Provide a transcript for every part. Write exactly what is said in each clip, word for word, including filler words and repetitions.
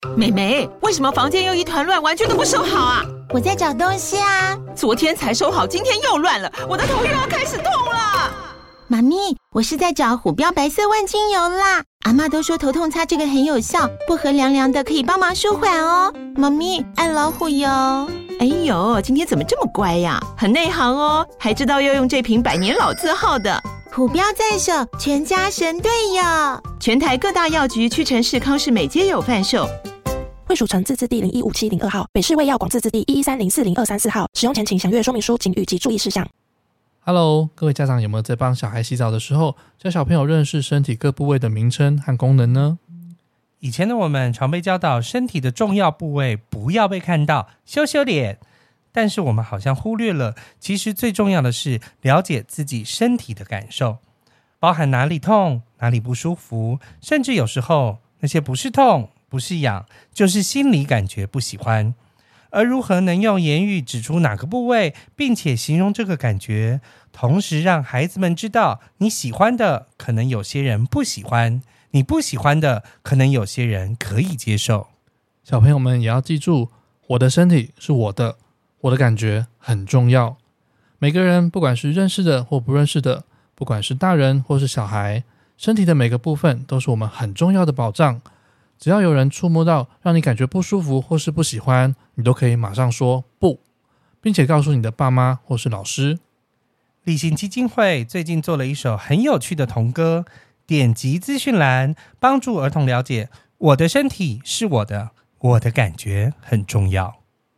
妹妹，为什么房间又一团乱，玩具都不收好啊？ 我在找东西啊。 昨天才收好，今天又乱了，我的头又要开始痛了。 妈咪，我是在找虎标白色万金油啦。阿嬷都说头痛擦这个很有效，薄荷凉凉的，可以帮忙舒缓哦。妈咪，爱老虎油。 哎呦，今天怎么这么乖呀？很内行哦，还知道要用这瓶百年老字号的。 虎标在手，全家神队友。 全台各大药局、屈臣氏、康士美皆有贩售。 惠蜀城自治地零一五七零二号，北市卫药广自治地一一三零四零二三四号。使用前请详阅说明书、警语及注意事项。 Hello， 各位家长有没有在帮小孩洗澡的时候教小朋友认识身体各部位的名称和功能呢？ 以前的我们常被教导身体的重要部位不要被看到，羞羞脸。但是我们好像忽略了，其实最重要的是了解自己身体的感受，包含哪里痛、哪里不舒服，甚至有时候那些不是痛、不是痒，就是心理感觉不喜欢。而如何能用言语指出哪个部位，并且形容这个感觉，同时让孩子们知道你喜欢的可能有些人不喜欢，你不喜欢的可能有些人可以接受。 小朋友们也要记住，我的身体是我的，我的感觉很重要。每个人不管是认识的或不认识的，不管是大人或是小孩，身体的每个部分都是我们很重要的保障。只要有人触摸到让你感觉不舒服或是不喜欢，你都可以马上说不，并且告诉你的爸妈或是老师。 立信基金会最近做了一首很有趣的童歌，点击资讯栏，帮助儿童了解我的身体是我的，我的感觉很重要。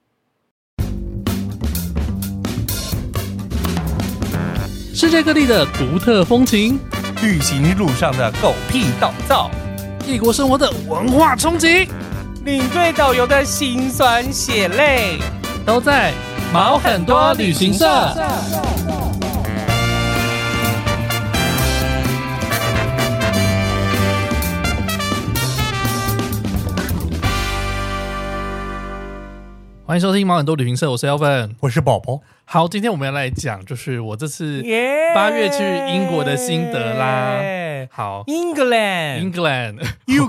世界各地的独特风情， 旅行路上的狗屁倒灶， 异国生活的文化冲击， 领队导游的辛酸血泪， 都在毛很多旅行社。欢迎收听毛很多旅行社，我是 Elvin， 我是宝宝。 好，今天我们要来讲，就是我这次八月去英国的心得啦。 Yeah! 好 ，England， England，U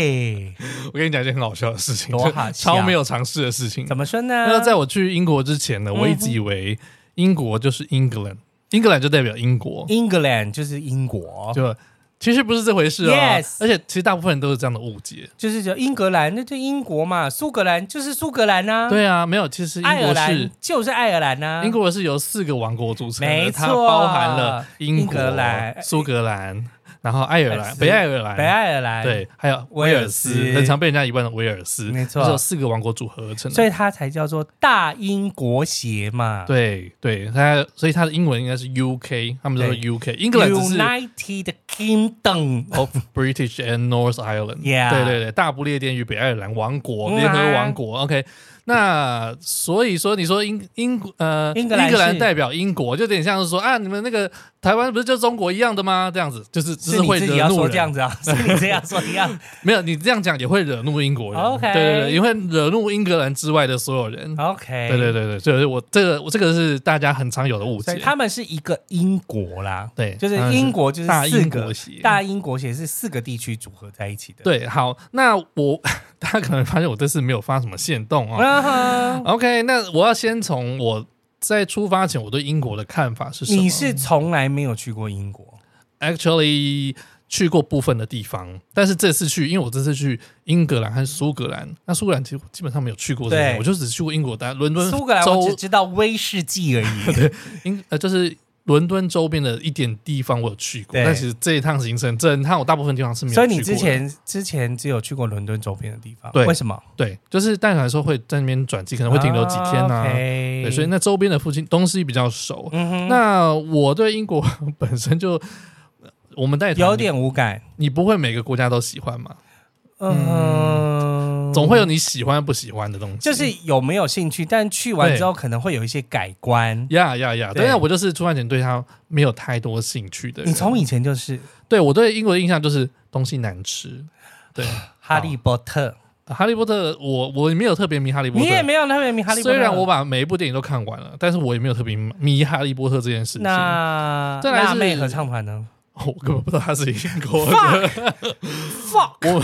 K。 我跟你讲一件很好笑的事情， 多好笑， 超没有尝试的事情。 怎么说呢？ 那在我去英国之前呢，我一直以为英国就是 England， 英格兰就代表英国 ，England 就是英国， 就。其实不是这回事哦 yes, 而且其实大部分人都是这样的误解， 就是叫英格兰，那就英国嘛，苏格兰就是苏格兰啊。 对啊，没有，其实英国是爱尔兰就是爱尔兰啊。 英国是由四个王国组成的， 没错， 它包含了英国、 英格兰、 苏格兰。然后爱尔兰、北爱尔兰、 北爱尔兰， 对，还有威尔斯，很常被人家遗忘的威尔斯， 没错， 是由四个王国组合而成的， 所以它才叫做大英国协嘛。 对对，它所以它的英文应该是 U K， 他们都说 U K， 英格兰只是 United Kingdom of British and North Ireland， 对对对，大不列颠与北爱尔兰王国联合王国 ，OK。那所以说，你说英英呃英格兰, 英格兰代表英国，就有点像是说啊，你们那个台湾不是就中国一样的吗？这样子就是就是会惹怒人。是你自己要说这样子啊？是你这样说一样？ 没有，你这样讲也会惹怒英国人。 OK， 对对对，也会惹怒英格兰之外的所有人。 OK， 对对对对，所以我这个我这个是大家很常有的误解。 他们是一个英国啦， 对， 就是英国就是大英国协， 大英国协是四个地区组合在一起的。 对，好，那我大家可能发现我这次没有发什么限动哦。OK， 那我要先从我在出发前我对英国的看法是什么？ 你是从来没有去过英国 ？Actually， 去过部分的地方，但是这次去，因为我这次去英格兰和苏格兰，那苏格兰其实基本上没有去过，对，我就只去过英国，但伦敦、 苏格兰我只知道威士忌而已。 对，英呃就是。伦敦周边的一点地方我有去过，但其实这一趟行程，这一趟我大部分地方是没有去过的。 所以你之前之前只有去过伦敦周边的地方， 对？ 为什么？ 对，就是带团的时候会在那边转机，可能会停留几天啊。 Okay， 对，所以那周边的附近东西比较熟。嗯、那我对英国本身就我们带团有点无感， 你不会每个国家都喜欢吗？ 嗯。嗯总会有你喜欢不喜欢的东西， 就是有没有兴趣，但去完之后可能会有一些改观。 呀呀呀！对，我就是出发前对他没有太多兴趣的人。 你从以前就是对我对英国的印象就是东西难吃。对， 哈利波特， 哈利波特，我我没有特别迷哈利波特， 你也没有特别迷哈利波特。 虽然我把每一部电影都看完了，但是我也没有特别迷哈利波特这件事情。 那再来是辣妹合唱团呢？ 我根本不知道他是英国的。 Fuck，, fuck 我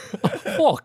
fork。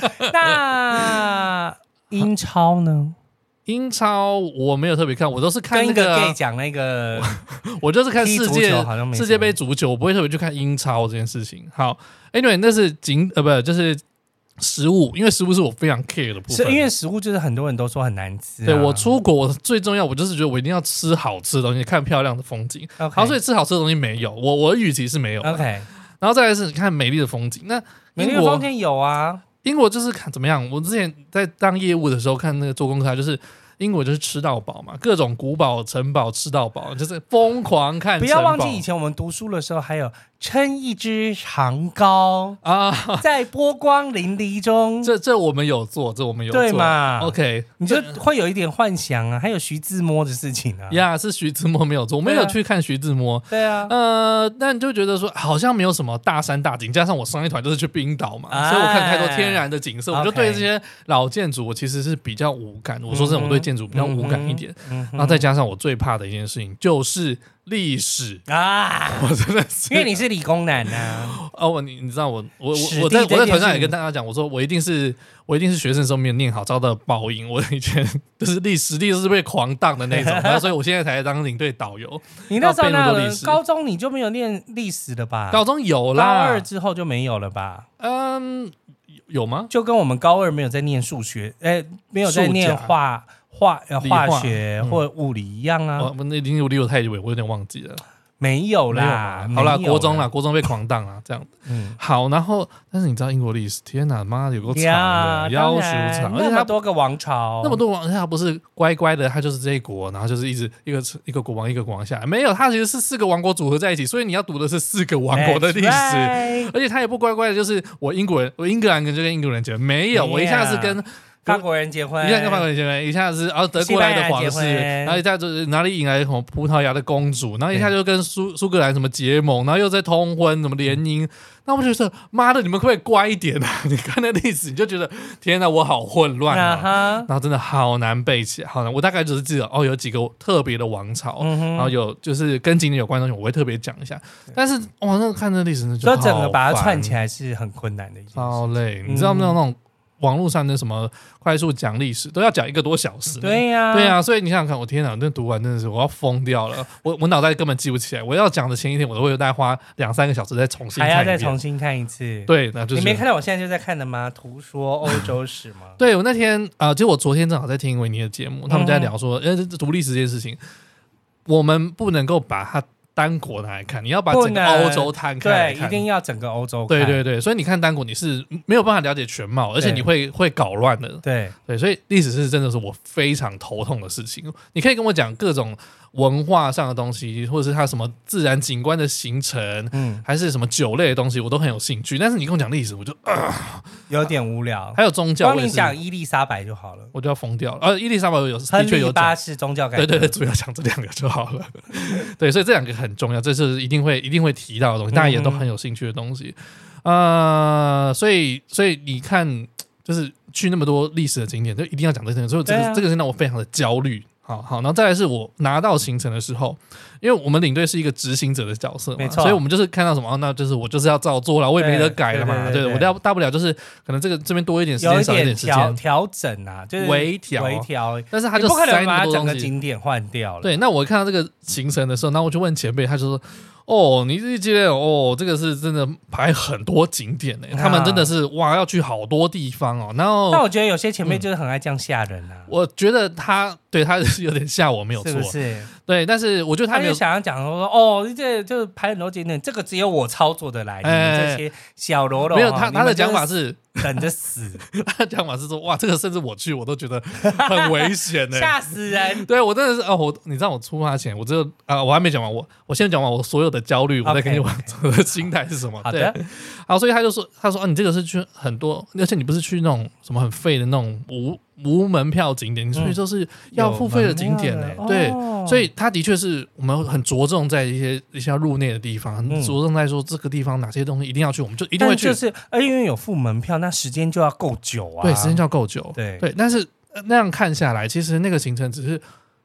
那英超呢？ 英超我没有特别看，我都是看那个、 跟一个 gay 讲那个， 我就是看世界好像没世界杯足球，我不会特别去看英超这件事情。好 ，anyway， 那是景呃不就是食物，因为食物是我非常 care 的部分。 是因为食物就是很多人都说很难吃、啊。 对我出国我最重要，我就是觉得我一定要吃好吃的东西，看漂亮的风景。 Okay. 好，所以吃好吃的东西没有，我我的预期是没有。 OK， 然后再来是看美丽的风景。那美丽的风景有啊， 英国就是看怎么样。我之前在当业务的时候看那个做功课，就是。英国就是吃到饱嘛，各种古堡、城堡吃到饱，就是疯狂看城堡。 不要忘记以前我们读书的时候，还有撑一只长篙啊，在波光粼粼中。 这这我们有做，这我们有做， 对嘛 ？OK， 你就会有一点幻想啊，还有徐志摩的事情啊。 呀， yeah, 是徐志摩没有做，我没有去看徐志摩。 对啊， 呃，但你就觉得说好像没有什么大山大景，加上我上一团就是去冰岛嘛，哎、所以我看太多天然的景色，我就对这些老建筑我其实是比较无感。我说真的，我对建筑比较无感一点。嗯嗯、然后再加上我最怕的一件事情就是历史啊，我真的是因为你是理工男啊。 哦，你你知道我我我我在我在团上也跟大家讲，我说我一定是我一定是学生时候没有念好，遭到报应。我以前就是历史历都是被狂当的那种，然后所以我现在才当领队导游。 你那时候那高中你就没有念历史了吧？ 高中有啦， 高二之后就没有了吧？ 嗯，有吗？ 就跟我们高二没有在念数学，哎，没有在念化。化呃化学或物理一样啊， 我、嗯、那已经离我太远，我有点忘记了。 没有啦， 好啦，国中啦，国中被狂当啦，这样。 嗯， 好，然后但是你知道英国历史，天哪，妈的有够长的，夭寿长， 那么多个王朝， 那么多王，他不是乖乖的，他就是这一国，然后就是一直一个一个国王一个国王下来，没有，他其实是四个王国组合在一起，所以你要读的是四个王国的历史， right. 而且他也不乖乖的，就是我英国人，我英格兰人就跟英国人结婚，没有， yeah. 我一下是跟。 法国人结婚， 一下跟法国人结婚，一下是啊德国来的皇室，然后一下就是哪里引来什么葡萄牙的公主，然后一下就跟苏苏格兰什么结盟，然后又在通婚什么联姻，那我就觉得妈的，你们可不可以乖一点啊？你看那历史，你就觉得天哪，我好混乱啊！ uh-huh. 然后真的好难背起来，好难。我大概只是记得哦，有几个特别的王朝，嗯、然后有就是跟景点有关的东西，我会特别讲一下。但是哇，那看这历史，就整个把它串起来是很困难的一件事， 好累。你知道那种那种。网络上的什么快速讲历史都要讲一个多小时， 对呀、啊， 对呀、啊，所以你想想看，我天哪，那读完真的是我要疯掉了，我我脑袋根本记不起来，我要讲的前一天我都会大概花两三个小时再重新看一遍， 还要再重新看一次， 对，那就是你没看到我现在就在看的吗？图说欧洲史吗？ 对，我那天啊、呃，就我昨天正好在听维尼的节目，他们在聊说，呃、嗯，读历史这件事情，我们不能够把它。单国拿来看，你要把整个欧洲摊开来看， 对，一定要整个欧洲看。 对对对，所以你看单国你是没有办法了解全貌，而且你会会搞乱的。 对对，所以历史是真的是我非常头痛的事情。你可以跟我讲各种文化上的东西，或者是它什么自然景观的形成，嗯，还是什么酒类的东西，我都很有兴趣。但是你跟我讲历史，我就、呃、 有点无聊。 还有宗教， 帮你讲伊丽莎白就好了， 我就要疯掉了。呃，伊丽莎白有的确有讲是宗教改革， 对对对，主要讲这两个就好了。对，所以这两个很重要，这是一定会一定会提到的东西，大家也都很有兴趣的东西。嗯、呃，所以所以你看，就是去那么多历史的景点，就一定要讲这些，所以这个、啊、这个是让我非常的焦虑。好好，然后再来是我拿到行程的时候，因为我们领队是一个执行者的角色嘛，所以我们就是看到什么，那就是我就是要照做了，我也没得改了嘛。对, 对, 对, 对, 对，我大大不了就是可能这个这边多一点时间，少一点时间调整啊，就是微调微调。 但是他就不可能把整个景点换掉了。 对，那我看到这个行程的时候，那我就问前辈，他就说。哦，你这记得哦，这个是真的排很多景点呢、啊，他们真的是哇，要去好多地方哦。然后， 但我觉得有些前辈就是很爱这样吓人啊。 嗯、我觉得他对他是有点吓我，没有错， 是不是？ 对，但是我觉得他没有他就想要讲说，哦，这就排很多景点，这个只有我操作的来，哎、你们这些小喽啰、哦、 没有他他的讲法是。 等着死， 他的讲法是说，哇，这个甚至我去我都觉得很危险呢、欸， 吓死人。 对我真的是哦，我你知道我出发前，我只有啊、呃，我还没讲完，我我先讲完我所有的焦虑，我再跟你讲我的心态是什么。 好的， 好，所以他就说，他说啊，你这个是去很多，而且你不是去那种什么很废的那种无无门票景点，所以说是要付费的景点呢、欸。对、哦，所以他的确是我们很着重在一些一些入内的地方，很着重在说这个地方哪些东西一定要去，我们就一定会去。 就是因为有付门票，那时间就要够久啊。 对，时间就要够久。 对对，但是那样看下来，其实那个行程只是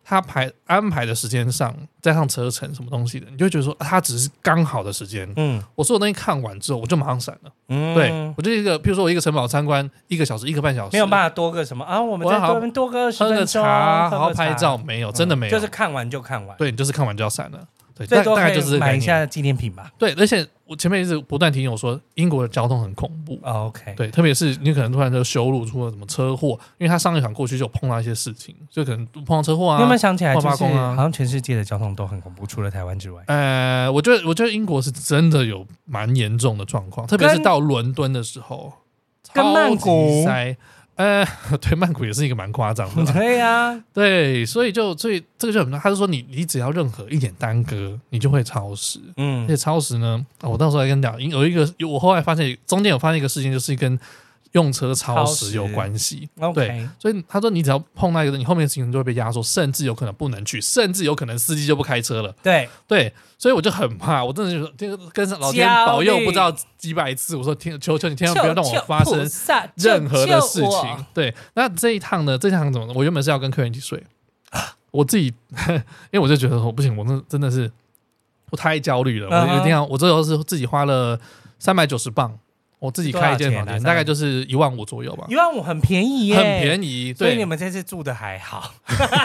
他排安排的时间上，加上车程什么东西的，你就会觉得说，他只是刚好的时间。嗯，我所有东西看完之后，我就马上闪了。嗯，对我就一个，譬如说我一个城堡参观一个小时，一个半小时， 没有办法多个什么啊，我们在这边多个二十分钟，喝个茶，好好拍照，没有，真的没有， 就是看完就看完。 对，你就是看完就要闪了。对， 最多大概就是买一下纪念品吧。 对，而且我前面一直不断提醒我说，英国的交通很恐怖。 哦、OK， 对，特别是你可能突然就修路出了什么车祸，因为他上一场过去就有碰到一些事情，就可能碰到车祸啊。 你有没有想起来，就是、 啊、 好像全世界的交通都很恐怖，除了台湾之外。 呃，我觉得我觉得英国是真的有蛮严重的状况，特别是到伦敦的时候， 跟曼谷塞。呃，对，曼谷也是一个蛮夸张的。 对呀、啊， 对，所以就所以这个就很，他就说你你只要任何一点耽搁，你就会超时。嗯，而且超时呢，哦、我到时候来跟你讲，有一个我后来发现中间有发现一个事情，就是跟用车超时有关系。对，所以他说你只要碰到一个，你后面的行程就会被压缩，甚至有可能不能去，甚至有可能司机就不开车了。 对对， 所以我就很怕，我真的就跟老天保佑不知道几百次，我说天，求求你千万不要让我发生任何的事情。对，那这一趟呢？这一趟怎么呢？我原本是要跟客人一起睡，我自己因为我就觉得我不行，我真真的是我太焦虑了，我一定要，我最后是自己花了三百九十磅。我自己开一间房间，大概就是一万五左右吧。 一万五很便宜耶， 很便宜。 所以你们这次住的还好。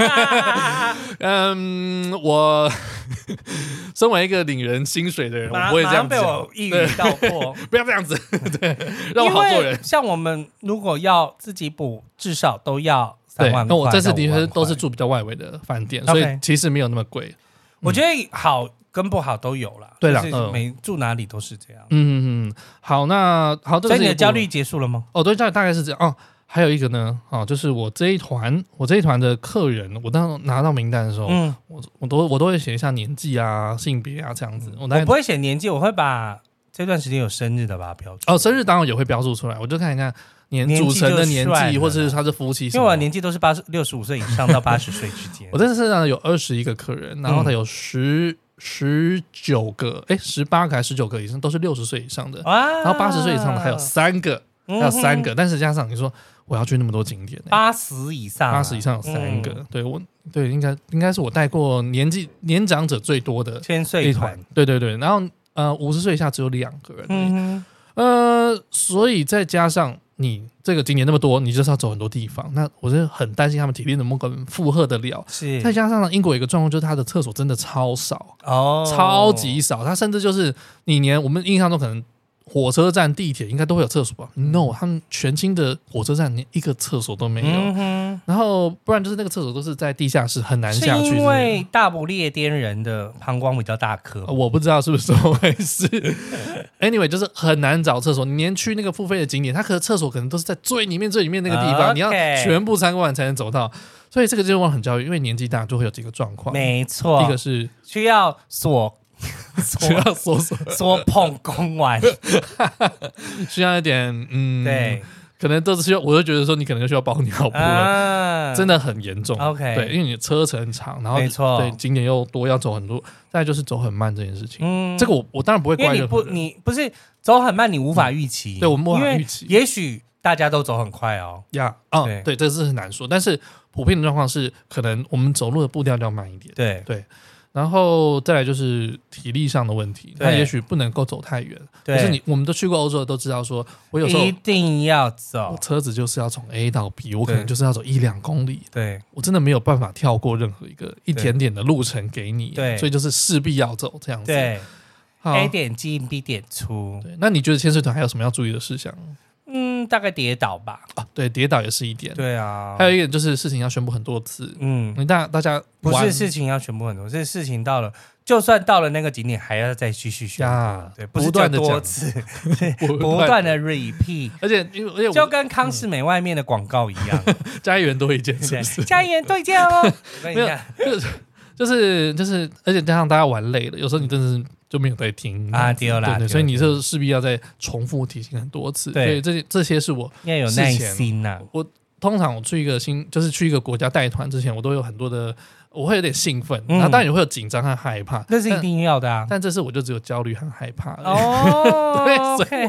嗯，我身为一个领人薪水的人，我不会这样子。 被我一语道破， 不要这样子，对，让我好做人。 像我们如果要自己补，至少都要三万块。 那我这次的确都是住比较外围的饭店，所以其实没有那么贵。 我觉得好。跟不好都有啦， 对啦， 就是每住哪里都是这样。 嗯嗯嗯，好，那好， 所以你的焦虑结束了吗？ 哦，对，大概是这样。哦，还有一个呢，哦，就是我这一团，我这一团的客人，我当时拿到名单的时候，嗯，我我都我都会写一下年纪啊、性别啊这样子。 我, 我不会写年纪，我会把这段时间有生日的把它标注。 哦，生日当然也会标注出来，我就看一看年组成的年纪，或者是他是夫妻， 因为我的年纪都是八十六十五岁以上到八十岁之间。 我这次呢有二十一个客人，然后他有十。十九个，哎，十八个还是十九个以上都是六十岁以上的，然后八十岁以上的还有三个，还有三个，但是加上你说我要去那么多景点， 八十以上， 八十以上有三个，对我对应该应该是我带过年纪年长者最多的千岁团， 对对对，然后呃五十岁以下只有两个人，嗯，呃，所以再加上你这个景点那么多，你就是要走很多地方，那我是很担心他们体力能不能负荷得了。 是， 再加上英国有一个状况，就是它的厕所真的超少哦，超级少，它甚至就是你连我们印象中可能火车站、地铁应该都会有厕所吧 ？No， 他们全新的火车站连一个厕所都没有，嗯、然后不然就是那个厕所都是在地下室，很难下去。 是因为大不列颠人的膀胱比较大颗， 我不知道是不是这么回事。Anyway， 就是很难找厕所，你连去那个付费的景点，它可能厕所可能都是在最里面、最里面那个地方， okay. 你要全部参观才能走到。所以这个就我很焦虑，因为年纪大就会有几个状况。 没错， 一个是需要锁。 需要说说说碰公完， 需要一点嗯， 对， 可能都是需要，我就觉得说你可能就需要包尿布了，啊、真的很严重。 OK， 对，因为你车程长，然后没错， 对景点又多，要走很多，再来就是走很慢这件事情。嗯，这个我我当然不会怪任何人， 你不你不是走很慢，你无法预期， 嗯、对我们无法预期， 也许大家都走很快哦。 呀、yeah, ，哦，对，对，这是很难说，但是普遍的状况是，可能我们走路的步调要慢一点。 对对。然后再来就是体力上的问题，他也许不能够走太远。可是你我们都去过欧洲的都知道说，我有时候一定要走， 我车子就是要从 A 到 B， 我可能就是要走一两公里。 对， 我真的没有办法跳过任何一个一点点的路程给你， 对， 所以就是势必要走这样子。 对 ，A 点进 B 点出。 对，那你觉得千岁团还有什么要注意的事项？ 嗯，大概跌倒吧。 啊，对，跌倒也是一点。 对啊， 还有一点就是事情要宣布很多次。嗯，你大大家不是事情要宣布很多，是事情到了，就算到了那个景点，还要再继续宣布。对，不是不断的多次，不断的 repeat。 而且因为就跟康士美外面的广告一样， 加一元多一件，是不是？ 加一元多一件哦。 没有，就是就是，而且加上大家玩累了，有时候你真的是。就没有在听啊，对啦， 对对，所以你就势必要再重复提醒很多次。 对， 所以这些这些是我要有耐心呐、啊。 我通常我去一个新，就是去一个国家带团之前，我都有很多的我会有点兴奋， 嗯然后当然也会有紧张和害怕， 那是一定要的啊。 但这次我就只有焦虑和害怕了。 哦， 对，所以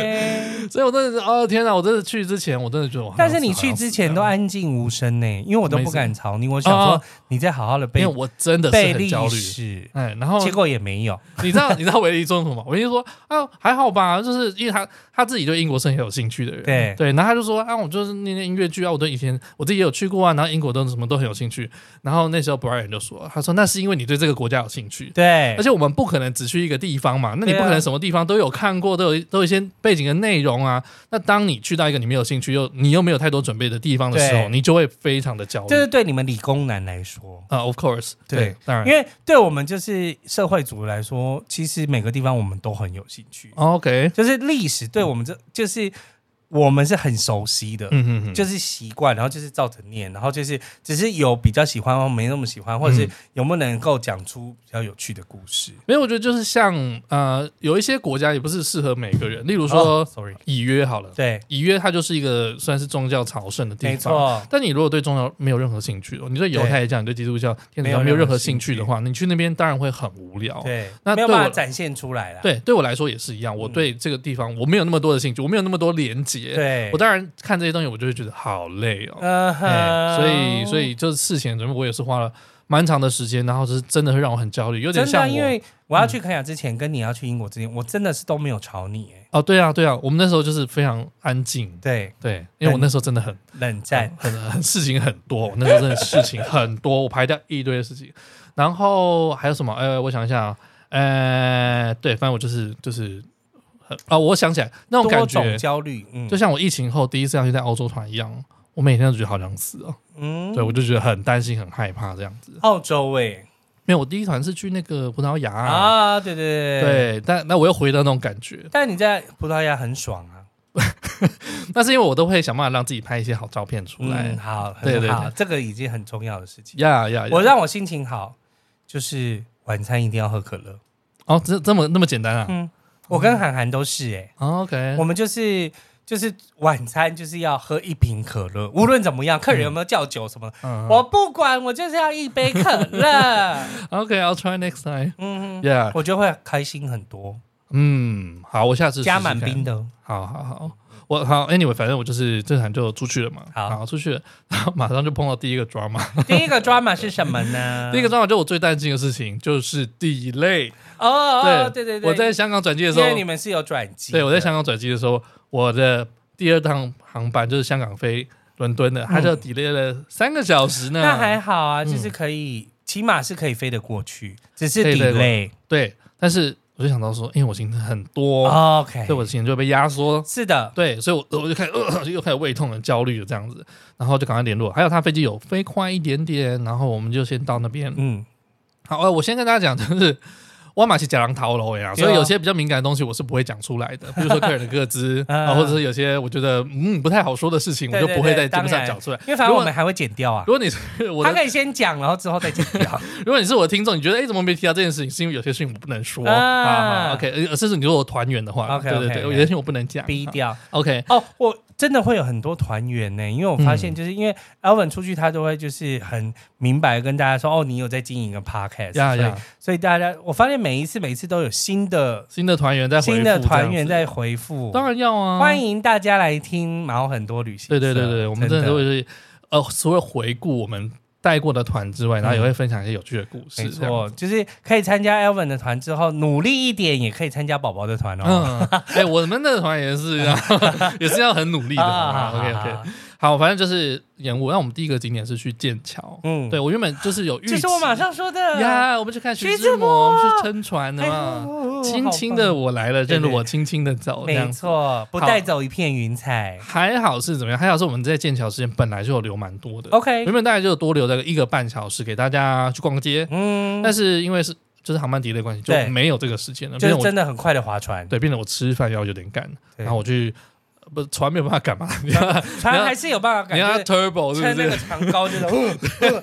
OK 所以我真的是哦天哪！我真的去之前，我真的觉得我好像死， 但是你去之前都安静无声呢，因为我都不敢吵你。我想哦说你再好好的背， 因为我真的是背历很焦虑。 史， 哎，然后结果也没有。 你知道你知道维利说什么吗？维利说啊还好吧，就是因为他他自己对英国是很有兴趣的人， 对对，然后他就说啊我就是念念音乐剧啊，我对以前我自己也有去过啊，然后英国都什么都很有兴趣。然后那时候 Brian 就说，他说那是因为你对这个国家有兴趣， 对， 而且我们不可能只去一个地方嘛，那你不可能什么地方都有看过，都有都有一些背景的内容啊。那当你去到一个你没有兴趣又你又没有太多准备的地方的时候， 对你就会非常的焦虑。 这是对你们理工男来说啊、uh, ，of course， 对， 对， 当然， 因为对我们就是社会组来说，其实每个地方我们都很有兴趣。 哦 OK， 就是历史对我们这就是我们是很熟悉的， 嗯哼哼， 就是习惯，然后就是照着念，然后就是只是有比较喜欢或没那么喜欢，或者是有没有能够讲出比较有趣的故事。 没有，我觉得就是像呃，有一些国家也不是适合每个人，例如说、 哦、，sorry， 以约好了， 对， 以约它就是一个算是宗教朝圣的地方， 没错。 但你如果对宗教没有任何兴趣，你对犹太教、你对基督教、天主教没有任何兴趣的话，你去那边当然会很无聊。 对， 那没有办法展现出来啦。 对，对我来说也是一样。我对这个地方我没有那么多的兴趣，我没有那么多连结。 对， 我当然看这些东西，我就会觉得好累哦。 嗯哼， 欸、所以所以就是事前准备，我也是花了蛮长的时间，然后就是真的会让我很焦虑，有点像我。 因为我要去肯亚之前，嗯、跟你要去英国之前，我真的是都没有吵你哎。 哦，对啊，对啊，我们那时候就是非常安静。 对对，因为我那时候真的很冷战， 很很很事情很多，我那时候真的事情很多，我排掉一堆的事情。然后还有什么？呃，我想一下，呃，对，反正我就是就是啊、哦，我想起来那种感觉， 多种焦虑，嗯， 就像我疫情后第一次要去在欧洲团一样，我每天都觉得好想死哦。嗯，对，我就觉得很担心、很害怕这样子。 澳洲哎、欸， 没有，我第一团是去那个葡萄牙啊，对对对对，但那我又回到那种感觉。 但你在葡萄牙很爽啊， 那是因为我都会想办法让自己拍一些好照片出来。 嗯、好， 对对对， 这个已经很重要的事情。 呀呀， 我让我心情好，就是晚餐一定要喝可乐。 哦，这这么那么简单啊？ 嗯，我跟涵涵都是哎、欸哦、，OK， 我们就是就是晚餐就是要喝一瓶可乐，无论怎么样，客人有没有叫酒什么，嗯、我不管，我就是要一杯可乐。 OK，I'll try next time。 嗯 ，Yeah， 我觉得会开心很多。 嗯，好，我下次试试加满冰的。 好好好。我好 ，anyway， 反正我就是这场就出去了嘛， 好， 好出去了，然后马上就碰到第一个 drama。 第一个 drama 是什么呢？ 第一个 drama 就我最担心的事情就是 delay。 哦哦，对对对， 我在香港转机的时候， 因为你们是有转机， 对，我在香港转机的时候，我的第二趟航班就是香港飞伦敦的，它就 delay 了三个小时呢。 那还好啊，就是可以，起码是可以飞得过去，只是 delay。 对，但是。我就想到说，因为我行程很多 ，OK， 所以我的行程就被压缩。 是的， 对，所以我我就开始、呃、又开始胃痛、很焦虑的这样子，然后就赶快联络。还有他飞机有飞快一点点，然后我们就先到那边。嗯，好，呃，我先跟大家讲，就是我马是假狼逃楼呀，所以有些比较敏感的东西我是不会讲出来的，比如说客人的个资啊，或者是有些我觉得嗯不太好说的事情，我就不会在节目上讲出来， 因为反正我们还会剪掉啊。 如果你是我， 他可以先讲，然后之后再剪掉。 如果你是我的听众，你觉得哎怎么没提到这件事情，是因为有些事情我不能说啊。OK， 而是你说我团员的话，对对对，有些事情我不能讲， 逼掉。 OK， 哦，我真的会有很多团员呢，因为我发现就是因为 Alvin 出去，他都会就是很明白跟大家说，哦，你有在经营一个 podcast， 呀呀， 所以大家我发现每一次每一次都有新的新的团员在回复， 新的团员在回复， 当然要啊， 欢迎大家来听毛很多旅行。 对对对对，我们真的都是呃，除了回顾我们带过的团之外，然后也会分享一些有趣的故事。 没错，就是可以参加 Alvin 的团之后，努力一点也可以参加宝宝的团哦。 嗯，哎，我们的团也是，也是要很努力的。OK OK。好，反正就是延误。那我们第一个景点是去剑桥，嗯，对我原本就是有预期， 这是我马上说的呀。我们去看徐志摩，我们去撑船的嘛，轻轻的我来了，正如我轻轻的走， 没错，不带走一片云彩。 还好是怎么样？还好是我们在剑桥时间本来就有留蛮多的 ，OK， 原本大概就有多留了一个半小时给大家去逛街，嗯，但是因为是就是航班delay的关系，就没有这个时间了， 就是真的很快的划船， 对，变得我吃饭要有点赶，然后我去。不，船没有办法赶嘛， 船还是有办法赶。 你要 turbo 是不是？ 撑那个长高就是、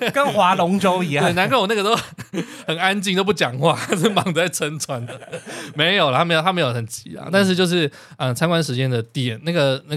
跟划龙舟一样。 对，难怪我那个都很安静，都不讲话，是忙着在撑船的。没有了，他没有，他没有很急啊。但是就是，嗯、呃，参观时间的点，那个那个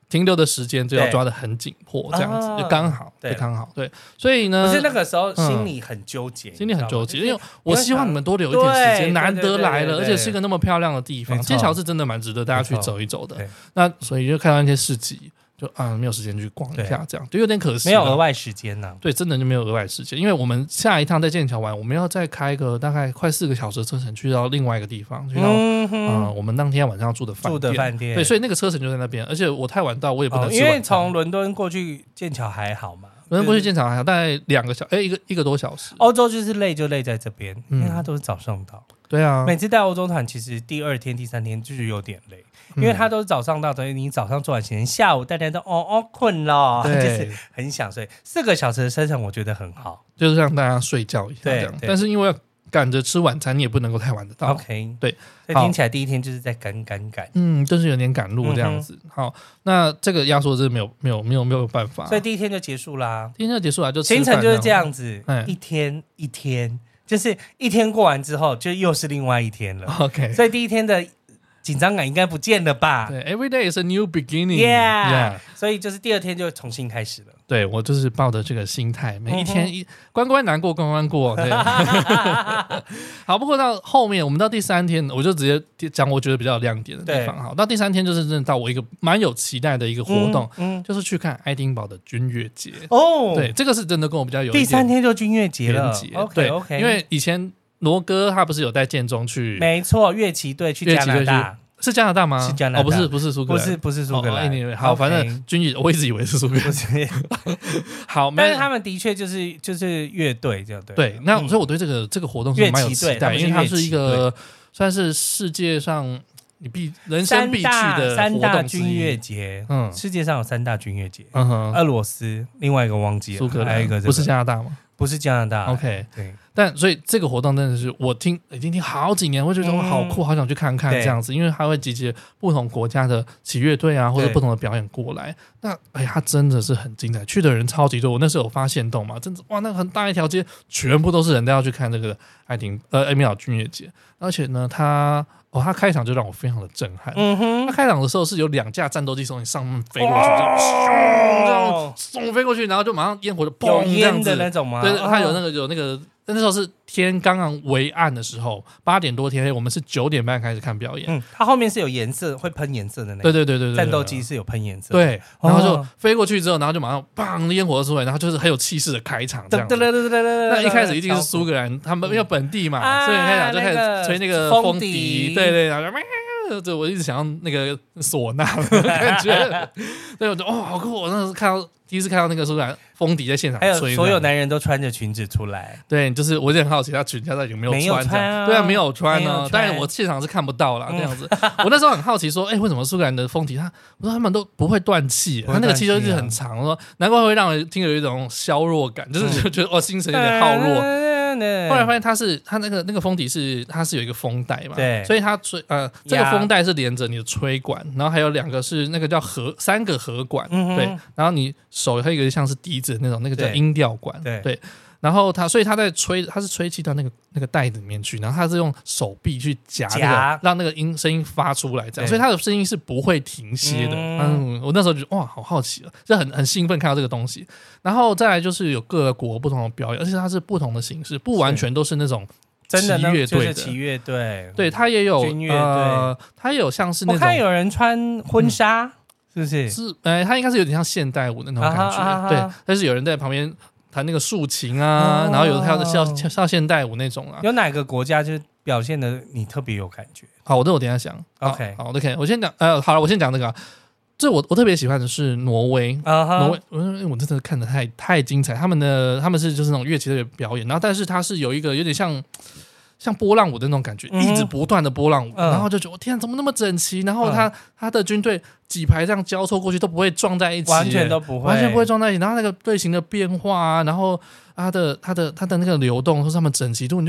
停留的时间就要抓得很紧迫，这样子就刚好，就刚好，对。所以呢， 不是那个时候心里很纠结， 心里很纠结，因为我希望你们多留一点时间，难得来了，而且是一个那么漂亮的地方，剑桥是真的蛮值得大家去走一走的。那所以就看到那些市集。就啊，没有时间去逛一下，这样就有点可惜。 没有额外时间呢、啊？ 对，真的就没有额外时间，因为我们下一趟在剑桥玩，我们要再开个大概快四个小时的车程去到另外一个地方，去到嗯、呃、我们当天晚上住的饭店。 住的饭店， 对，所以那个车程就在那边，而且我太晚到，我也不能吃晚餐、 哦、因为从伦敦过去剑桥还好嘛， 伦敦过去剑桥还好，大概两个小哎一个一个多小时。 欧洲就是累就累在这边，因为它都是早上到。 嗯、对啊， 每次带欧洲团，其实第二天、第三天就是有点累。因为他都是早上到，等于你早上做完行程，下午大家都哦哦困了，就是很想睡。四个小时的车程，我觉得很好， 就是让大家睡觉一下这样。但是因为要赶着吃晚餐，你也不能够太晚得到。 OK， 对， 所以听起来第一天就是在赶赶赶， 嗯，就是有点赶路这样子。嗯、好，那这个压缩是没有没有没有没有办法， 所以第一天就结束啦。 第一天就结束了，就行程就是这样子，一天一天，就是一天过完之后，就又是另外一天了。 OK， 所以第一天的紧张感应该不见了吧？ 对 ，Every day is a new beginning. Yeah，, yeah. 所以就是第二天就重新开始了。 对，我就是抱着这个心态，每一天一、嗯、关关难过关关过。对，好，不过到后面我们到第三天，我就直接讲我觉得比较有亮点的地方。好，到第三天就是真的到我一个蛮有期待的一个活动，嗯嗯、就是去看爱丁堡的军乐节。哦，对，这个是真的跟我比较有一点。 第三天就军乐节了。 Okay, 对 ，OK， 因为以前。罗哥他不是有带建中去？ 没错，乐旗队去加拿大， 是加拿大吗？ 是加拿大， 哦，不是，不是苏格兰， 不是，不是苏格兰。 哦、好， okay, 反正军乐，我一直以为是苏格兰。好， 但是他们的确就是就是乐队这样对。 对，那、嗯、所以我对这个这个活动是蛮有期待，因为它是一个算是世界上你必人生必去的三大军乐节。嗯，世界上有三大军乐节， 嗯哼， 俄罗斯，另外一个忘记了， 苏格兰， 还有一个、这个、 不是加拿大吗？ 不是加拿大 ，OK， 对， 但所以这个活动真的是我听已经听好几年，我觉得我好酷，好想去看看这样子，因为它会集结不同国家的器乐队啊，或者不同的表演过来。那哎，它真的是很精彩，去的人超级多。我那时候有发现动嘛，真的哇，那很大一条街，全部都是人都要去看这个爱丁呃爱丁堡军乐节，而且呢，它。哦，他开场就让我非常的震撼。嗯哼，他开场的时候是有两架战斗机从你上面飞过去，这样咻这样送飞过去，然后就马上烟火就砰这样子的那种吗？ 对，他有那个有那个，那时候是天刚刚微暗的时候，八点多天黑，我们是九点半开始看表演。 嗯，它后面是有颜色，会喷颜色的那个。 对对对对对， 战斗机是有喷颜色。 对，然后就飞过去之后，然后就马上砰烟火出来，然后就是很有气势的开场这样子。那一开始一定是苏格兰，他们因为本地嘛，所以开场就开始吹那个风笛，对对，然后就这我一直想要那个唢呐的感觉，对，我就哦好酷！我那时候看到第一次看到那个苏格兰风笛在现场吹， 还有所有男人都穿着裙子出来， 对，就是我就很好奇他裙下到底有没有穿， 没有穿啊， 对啊，没有穿呢，但是我现场是看不到啦，这样子。我那时候很好奇说，哎，为什么苏格兰的风笛他，我说他们都不会断气，他那个气就一直很长，我说难怪会让人听有一种削弱感，就是就觉得哦精神有点耗弱。后来发现它是它那个那个风笛是它是有一个风带嘛， 对， 所以它吹呃这个风带是连着你的吹管，然后还有两个是那个叫合三个合管，嗯、对，然后你手还有一个像是笛子那种，那个叫音调管，对。对然后他，所以他在吹，他是吹气到那个那个袋子里面去，然后他是用手臂去夹那个，让那个音声音发出来，这样，所以他的声音是不会停歇的。嗯，嗯我那时候就哇，好好奇了，就很很兴奋看到这个东西。然后再来就是有各个国不同的表演，而且它是不同的形式，不完全都是那种真的乐队的旗乐队， 对，他也有军乐队， 呃，他也有像是那种， 我看有人穿婚纱，嗯、是不是？ 是，呃，他应该是有点像现代舞的那种感觉，啊、哈啊哈对，但是有人在旁边。弹那个竖琴啊，哦、然后有跳的跳跳现代舞那种啊。 有哪个国家就是表现的你特别有感觉？ 好，我这我等一下想。 OK， 好 ，OK， 我先讲。呃，好了，我先讲这个、啊。这我我特别喜欢的是挪威， uh-huh. 挪威，我真的看得太太精彩。他们的他们是就是那种乐器的表演，然后但是它是有一个有点像。像波浪舞的那种感觉，嗯、一直不断的波浪舞，嗯、然后就觉得天、啊，怎么那么整齐？然后他、嗯、他的军队几排这样交错过去都不会撞在一起， 完全都不会， 完全不会撞在一起。然后那个队形的变化啊，然后他的他的他的那个流动，或是他们整齐度，你就觉得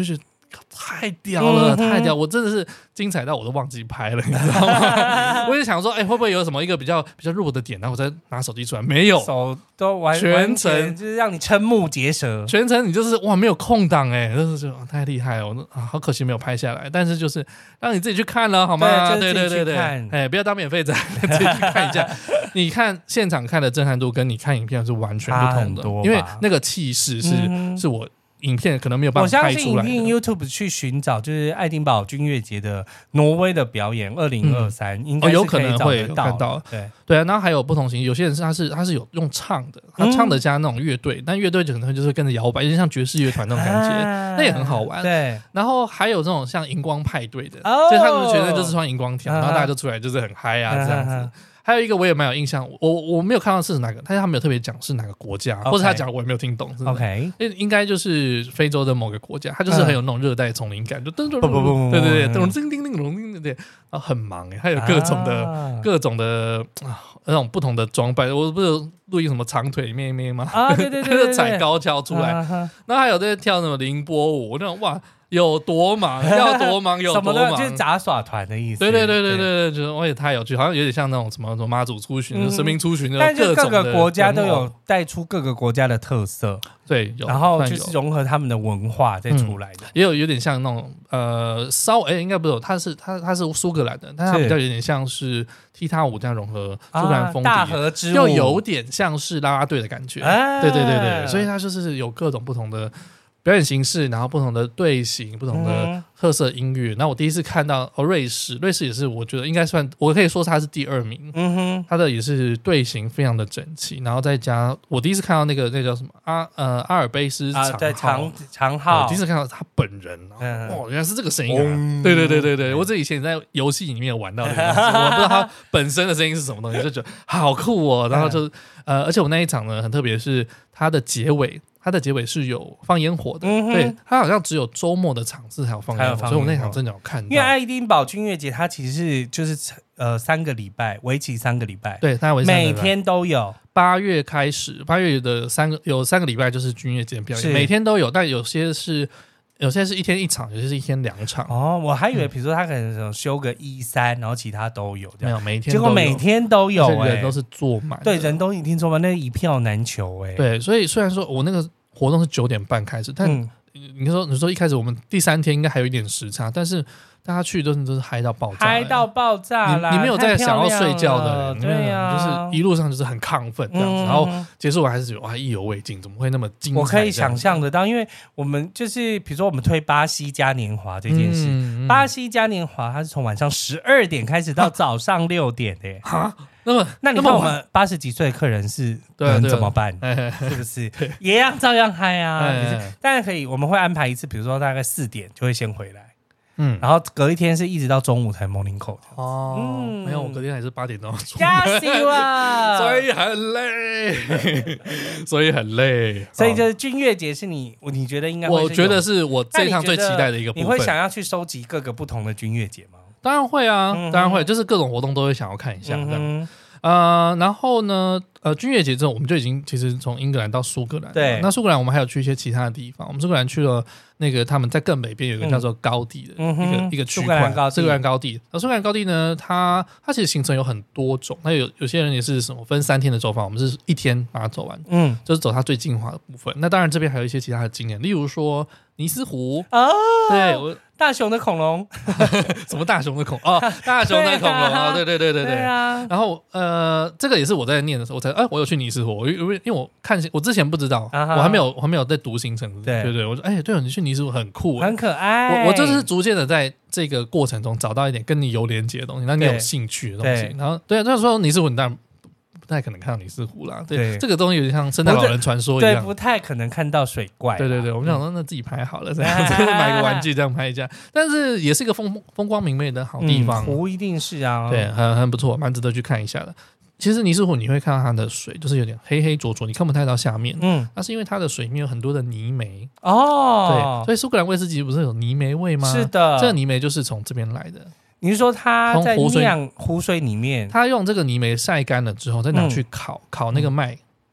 太屌了， 嗯、 太屌！我真的是精彩到我都忘记拍了，你知道吗？我就想说，哎、欸，会不会有什么一个比较比较弱的点，然后我再拿手机出来？没有， 手都完全程完就是让你瞠目结舌， 全程你就是哇，没有空档哎、欸，就是就太厉害了，我啊，好可惜没有拍下来。但是就是让你自己去看了好吗？ 对， 对对对对，哎、欸，不要当免费仔，自己去看一下。你看现场看的震撼度跟你看影片是完全不同的，因为那个气势是、嗯、是我。影片可能没有办法拍出来的。 我相信你 YouTube 去寻找，就是爱丁堡军乐节的挪威的表演，二零二三应该是可以找得到、 哦、看到。 对对啊，然后还有不同形式，有些人是他是他是有用唱的，他唱的加那种乐队，嗯、但乐队可能就是跟着摇摆，有点像爵士乐团那种感觉，啊、那也很好玩。 对， 然后还有这种像荧光派对的，哦、所以他们全身就是穿荧光条，然后大家就出来就是很嗨啊这样子。啊还有一个我也蛮有印象，我我没有看到是哪个，但是他没有特别讲是哪个国家， okay. 或者他讲我也没有听懂。OK， 应该就是非洲的某个国家，他就是很有那种热带丛林感，就噔噔噔，对对对，噔叮叮叮咚叮对对，然后很忙哎，他有各种的、啊、各种的啊那种不同的装扮，我不是录音什么长腿妹妹吗？啊，对对对对对，踩高跷出来，啊、然后还有在跳那种凌波舞，那种哇。有多忙，要多忙有多忙，什么的就是杂耍团的意思。 对对对对对对，觉得我也太有趣，好像有点像那种什么什么妈祖出巡、嗯、神明出巡的各种的。 但是各个国家都有带出各个国家的特色， 对，有， 然后就是融合他们的文化再出来的。 嗯、也有有点像那种呃，稍哎、欸、应该不是，他是他他是苏格兰的，但他比较有点像是踢踏舞这样融合苏格兰风啊、大河之舞， 又有点像是啦啦队的感觉。啊、对对对对，所以他就是有各种不同的。表演形式，然后不同的队形，不同的特色音乐。那、嗯、我第一次看到哦，瑞士，瑞士也是我觉得应该算，我可以说它是第二名。嗯哼，它的也是队形非常的整齐，然后再加我第一次看到那个那叫什么阿呃阿尔卑斯长号，啊、 对长长号， 我第一次看到他本人，嗯、哇，原来是这个声音啊！嗯、对对对对对，我这以前在游戏里面有玩到这个东西，我不知道它本身的声音是什么东西，就觉得好酷哦。然后就呃，而且我那一场呢很特别，是它的结尾。它的结尾是有放烟火的，嗯、对，它好像只有周末的场次才有放烟火，所以我那场真的有看到。 因为爱丁堡军乐节它其实是就是呃三个礼拜，为期三个礼拜， 对，它为期每天都有。 八月开始，八月的三个有三个礼拜就是军乐节表演，每天都有，但有些是。有些是一天一场，有些是一天两场。 哦，我还以为比如说他可能休个一三，然后其他都有这样。 没有，每一天结果每天都有、欸， 人都是坐满。 对，人都一定坐满，那一票难求哎、欸。 对，所以虽然说我那个活动是九点半开始，但、嗯、你说你说一开始我们第三天应该还有一点时差，但是大家去都是都是嗨到爆炸、欸， 嗨到爆炸啦！ 你, 你没有在想要睡觉的人， 对呀、啊， 就是一路上就是很亢奋这样子，嗯、然后结束我还是觉得哇意犹未尽，怎么会那么精彩？ 我可以想象得到，因为我们就是比如说我们推巴西嘉年华这件事，嗯嗯、巴西嘉年华它是从晚上十二点开始到早上六点的、欸，哈。 那么， 那你看我们八十几岁的客人是能怎么办？是不是也要照样嗨啊？当然可以，我们会安排一次，比如说大概四点就会先回来。嗯，然后隔一天是一直到中午才 morning call 哦，嗯、没有，我隔天还是八点钟出加油啊， 所以很累，所以很累， 所以就是军乐节是你，你觉得应该会是？ 我觉得是我这一趟最期待的一个部分。 你会想要去收集各个不同的军乐节吗？ 当然会啊，嗯、当然会，就是各种活动都会想要看一下这样。嗯呃，然后呢，呃，军乐节之后，我们就已经其实从英格兰到苏格兰。 对， 那苏格兰我们还有去一些其他的地方。我们苏格兰去了那个他们在更北边有一个叫做高地的一个、嗯、一个区块，苏格兰高地。那苏格兰高地呢，它它其实行程有很多种。那有有些人也是什么分三天的走法，我们是一天把它走完，嗯，就是走它最精华的部分。那当然这边还有一些其他的景点，例如说尼斯湖啊，对我。 大熊的恐龙， 什么大熊的恐哦，大熊的恐龙啊，对对对对对。 对啊， 然后呃，这个也是我在念的时候，我才哎，我有去尼斯湖，因为因为我看我之前不知道，啊、我还没有我还没有在读行程，对对对，我说哎，对哦，你去尼斯湖很酷， 很可爱。 我我就是逐渐的在这个过程中找到一点跟你有连结的东西，让你有兴趣的东西。然后对，那时候尼斯湖你当然不太可能看到尼斯湖啦，对，对这个东西有点像圣诞老人传说一样， 对，不太可能看到水怪。 对对对，我们想说那自己拍好了，这样子买个玩具这样拍一下，但是也是一个风风光明媚的好地方， 湖、嗯、一定是啊， 对，很很不错，蛮值得去看一下的。其实尼斯湖你会看到它的水就是有点黑黑浊浊，你看不太到下面，嗯，那是因为它的水里面有很多的泥煤哦，对，所以苏格兰威士忌不是有泥煤味吗？ 是的， 这个泥煤就是从这边来的。 你是说它在酿湖水里面， 它用这个泥煤晒干了之后，再拿去烤、嗯、烤那个麦，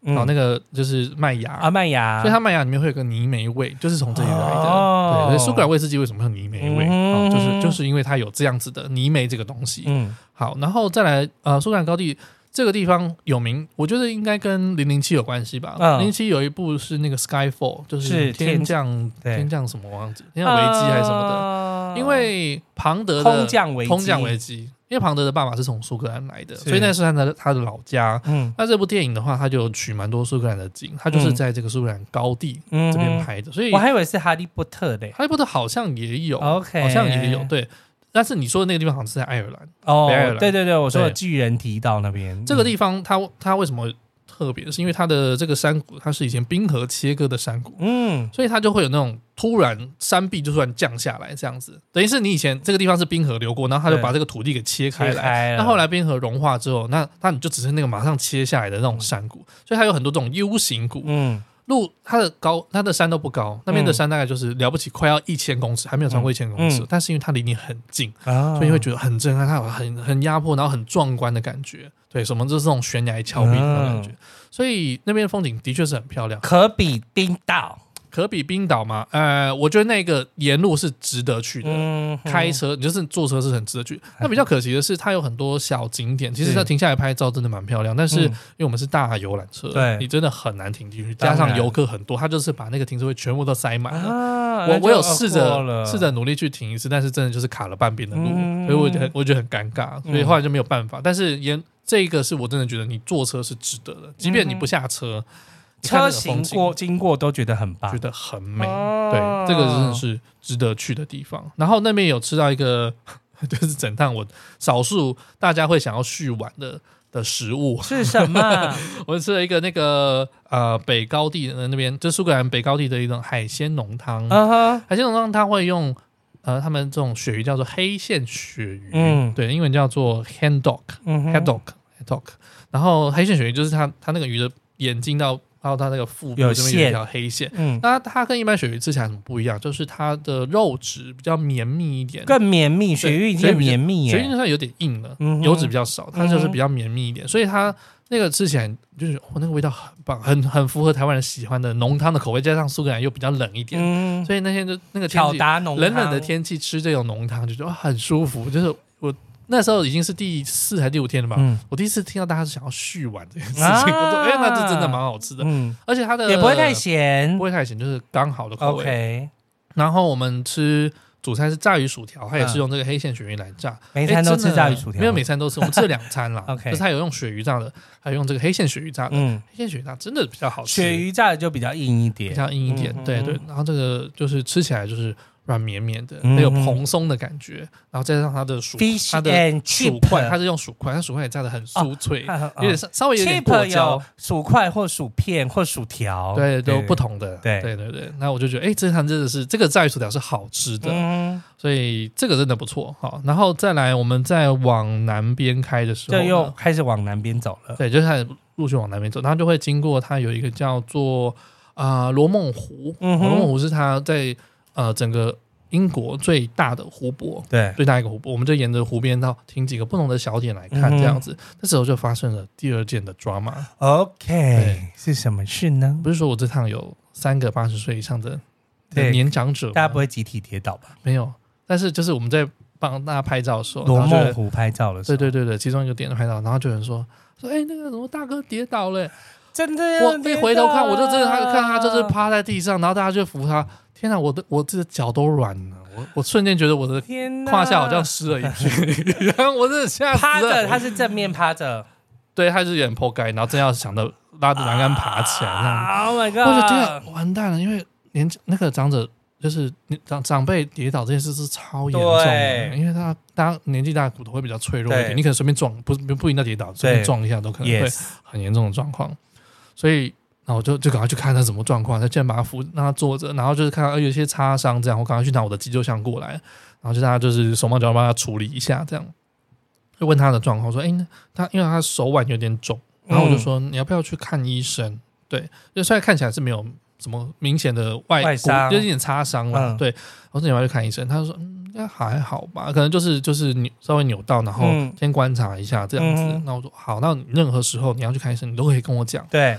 然后那个就是麦芽啊麦芽， 所以它麦芽里面会有个泥煤味，就是从这里来的。 哦、 对，所以苏格兰威士忌为什么会有泥煤味？ 嗯哦、就是就是因为它有这样子的泥煤这个东西。 嗯， 好，然后再来呃，苏格兰高地。这个地方有名，我觉得应该跟零零七有关系吧。零零七有一部是那个 Skyfall， 就是天降天降什么忘记，天降危机还是什么的。呃、因为庞德的空降危机， 空降危机，因为庞德的爸爸是从苏格兰来的，所以那是他的他的老家。嗯，那这部电影的话，他就取蛮多苏格兰的景，他就是在这个苏格兰高地这边拍的。所以我还以为是哈利波特的， 哈利波特好像也有 ，OK， 好像也有对。但是你说的那个地方好像是在爱尔兰哦， 北爱尔兰， 对对对，我说的巨人提到那边这个地方它，它它为什么特别？是因为它的这个山谷，它是以前冰河切割的山谷，嗯，所以它就会有那种突然山壁就突然降下来这样子，等于是你以前这个地方是冰河流过，然后它就把这个土地给切开来，那后来冰河融化之后，那那你就只是那个马上切下来的那种山谷，所以它有很多这种 U 型谷，嗯。路它的高，它的山都不高，那边的山大概就是了不起，快要一千公尺，还没有超过一千公尺，嗯、但是因为它离你很近，啊、所以你会觉得很震撼，它有很很压迫，然后很壮观的感觉。对，什么就是这种悬崖峭壁的感觉，嗯、所以那边风景的确是很漂亮， 可比冰岛。 可比冰岛吗？呃，我觉得那个沿路是值得去的，嗯、开车你就是坐车是很值得去。那比较可惜的是，它有很多小景点，其实它停下来拍照真的蛮漂亮，但是因为我们是大游览车， 对， 你真的很难停进去，加上游客很多，它就是把那个停车位全部都塞满了。啊、我我有试着试着努力去停一次，但是真的就是卡了半边的路，嗯、所以我觉得我觉得很尴尬，所以后来就没有办法。但是沿这个是我真的觉得你坐车是值得的，即便你不下车。 车行过经过都觉得很棒， 觉得很美，哦、对，这个真的是值得去的地方。然后那边有吃到一个，就是整趟我少数大家会想要续玩的的食物是什么？ 我吃了一个那个呃北高地的那边，就苏格兰北高地的一种海鲜浓汤。Uh-huh. 海鲜浓汤它会用呃他们这种鳕鱼叫做黑线鳕鱼，嗯，对，英文叫做 haddock，haddock，haddock。然后黑线鳕鱼就是它它那个鱼的眼睛到。然后它那个腹部这边有一条黑线，嗯，那它跟一般鳕鱼吃起来什么不一样？就是它的肉质比较绵密一点， 更绵密。鳕鱼已经绵密耶， 鳕鱼它有点硬了，嗯、油脂比较少，它就是比较绵密一点，嗯、所以它那个吃起来就是我、哦、那个味道很棒，很很符合台湾人喜欢的浓汤的口味，加上苏格兰又比较冷一点，嗯、所以那天就那个天气冷冷的天气吃这种浓汤就觉得、哦、很舒服，就是我。那时候已经是第四还第五天了吧、嗯、我第一次听到大家是想要续玩这件事情、啊、我说哎、欸，那这真的蛮好吃的、嗯、而且它的也不会太咸， 不会太咸，就是刚好的口味、 okay、 然后我们吃主菜是炸鱼薯条，它也是用这个黑线鳕鱼来炸、嗯、 每餐都吃炸鱼薯条、欸、 没有每餐都吃，我们吃了两餐啦 okay 就是它有用鳕鱼炸的，还有用这个黑线鳕鱼炸的、嗯、黑线鳕鱼炸真的比较好吃， 鳕鱼炸的就比较硬一点， 比较硬一点、嗯、对对，然后这个就是吃起来就是软绵绵的，很有蓬松的感觉，然后再加上它的薯，它的薯块，它是用薯块，它薯块也炸得很酥脆，哦、有点稍微有点过焦， 薯块或薯片或薯条， 对，都不同的，对对对对。那我就觉得，哎，这餐真的是这个炸鱼薯条是好吃的，嗯、所以这个真的不错。好，然后再来，我们再往南边开的时候， 就又开始往南边走了， 对，就是开始陆续往南边走，然后就会经过它有一个叫做啊罗梦湖，嗯、罗梦湖是它在。呃，整个英国最大的湖泊， 对， 最大一个湖泊，我们就沿着湖边到停几个不同的小点来看，这样子，嗯、这时候就发生了第二件的 drama。OK， 是什么事呢？ 不是说我这趟有三个八十岁以上的年长者， 大家不会集体跌倒吧？ 没有，但是就是我们在帮大家拍照的时候， 罗梦湖拍照的时候， 对对对对，其中一个点拍照，然后就有人说说，哎、欸，那个什么大哥跌倒了、欸， 真的， 我一回头看，我就真的他看他就是趴在地上，然后大家就扶他。天哪，我的我这个脚都软了，我我瞬间觉得我的胯下好像湿了一片，然后我真的吓死了。 趴着，他是正面趴着， 对，他是有点破盖，然后正要想着拉着栏杆爬起来， 啊 ，Oh my god！ 我就天啊，完蛋了，因为年那个长者就是长长辈跌倒这件事是超严重的，因为他大家年纪大，骨头会比较脆弱一点，你可能随便撞，不不不一定要跌倒，随便撞一下都可能会很严重的状况，所以。然后我就就赶快去看他什么状况，再先把他扶，让他坐着，然后就是看到有一些擦伤，这样我赶快去拿我的急救箱过来，然后就让他就是手忙脚乱帮他处理一下，这样就问他的状况，说：“哎，他因为他手腕有点肿，然后我就说、嗯、你要不要去看医生？对，就虽然看起来是没有什么明显的外外伤， 就有点擦伤了，嗯、对。我说你要不要去看医生？他说嗯，应该还好吧，可能就是就是扭稍微扭到，然后先观察一下这样子。嗯、那我说好，那任何时候你要去看医生，你都可以跟我讲。 对。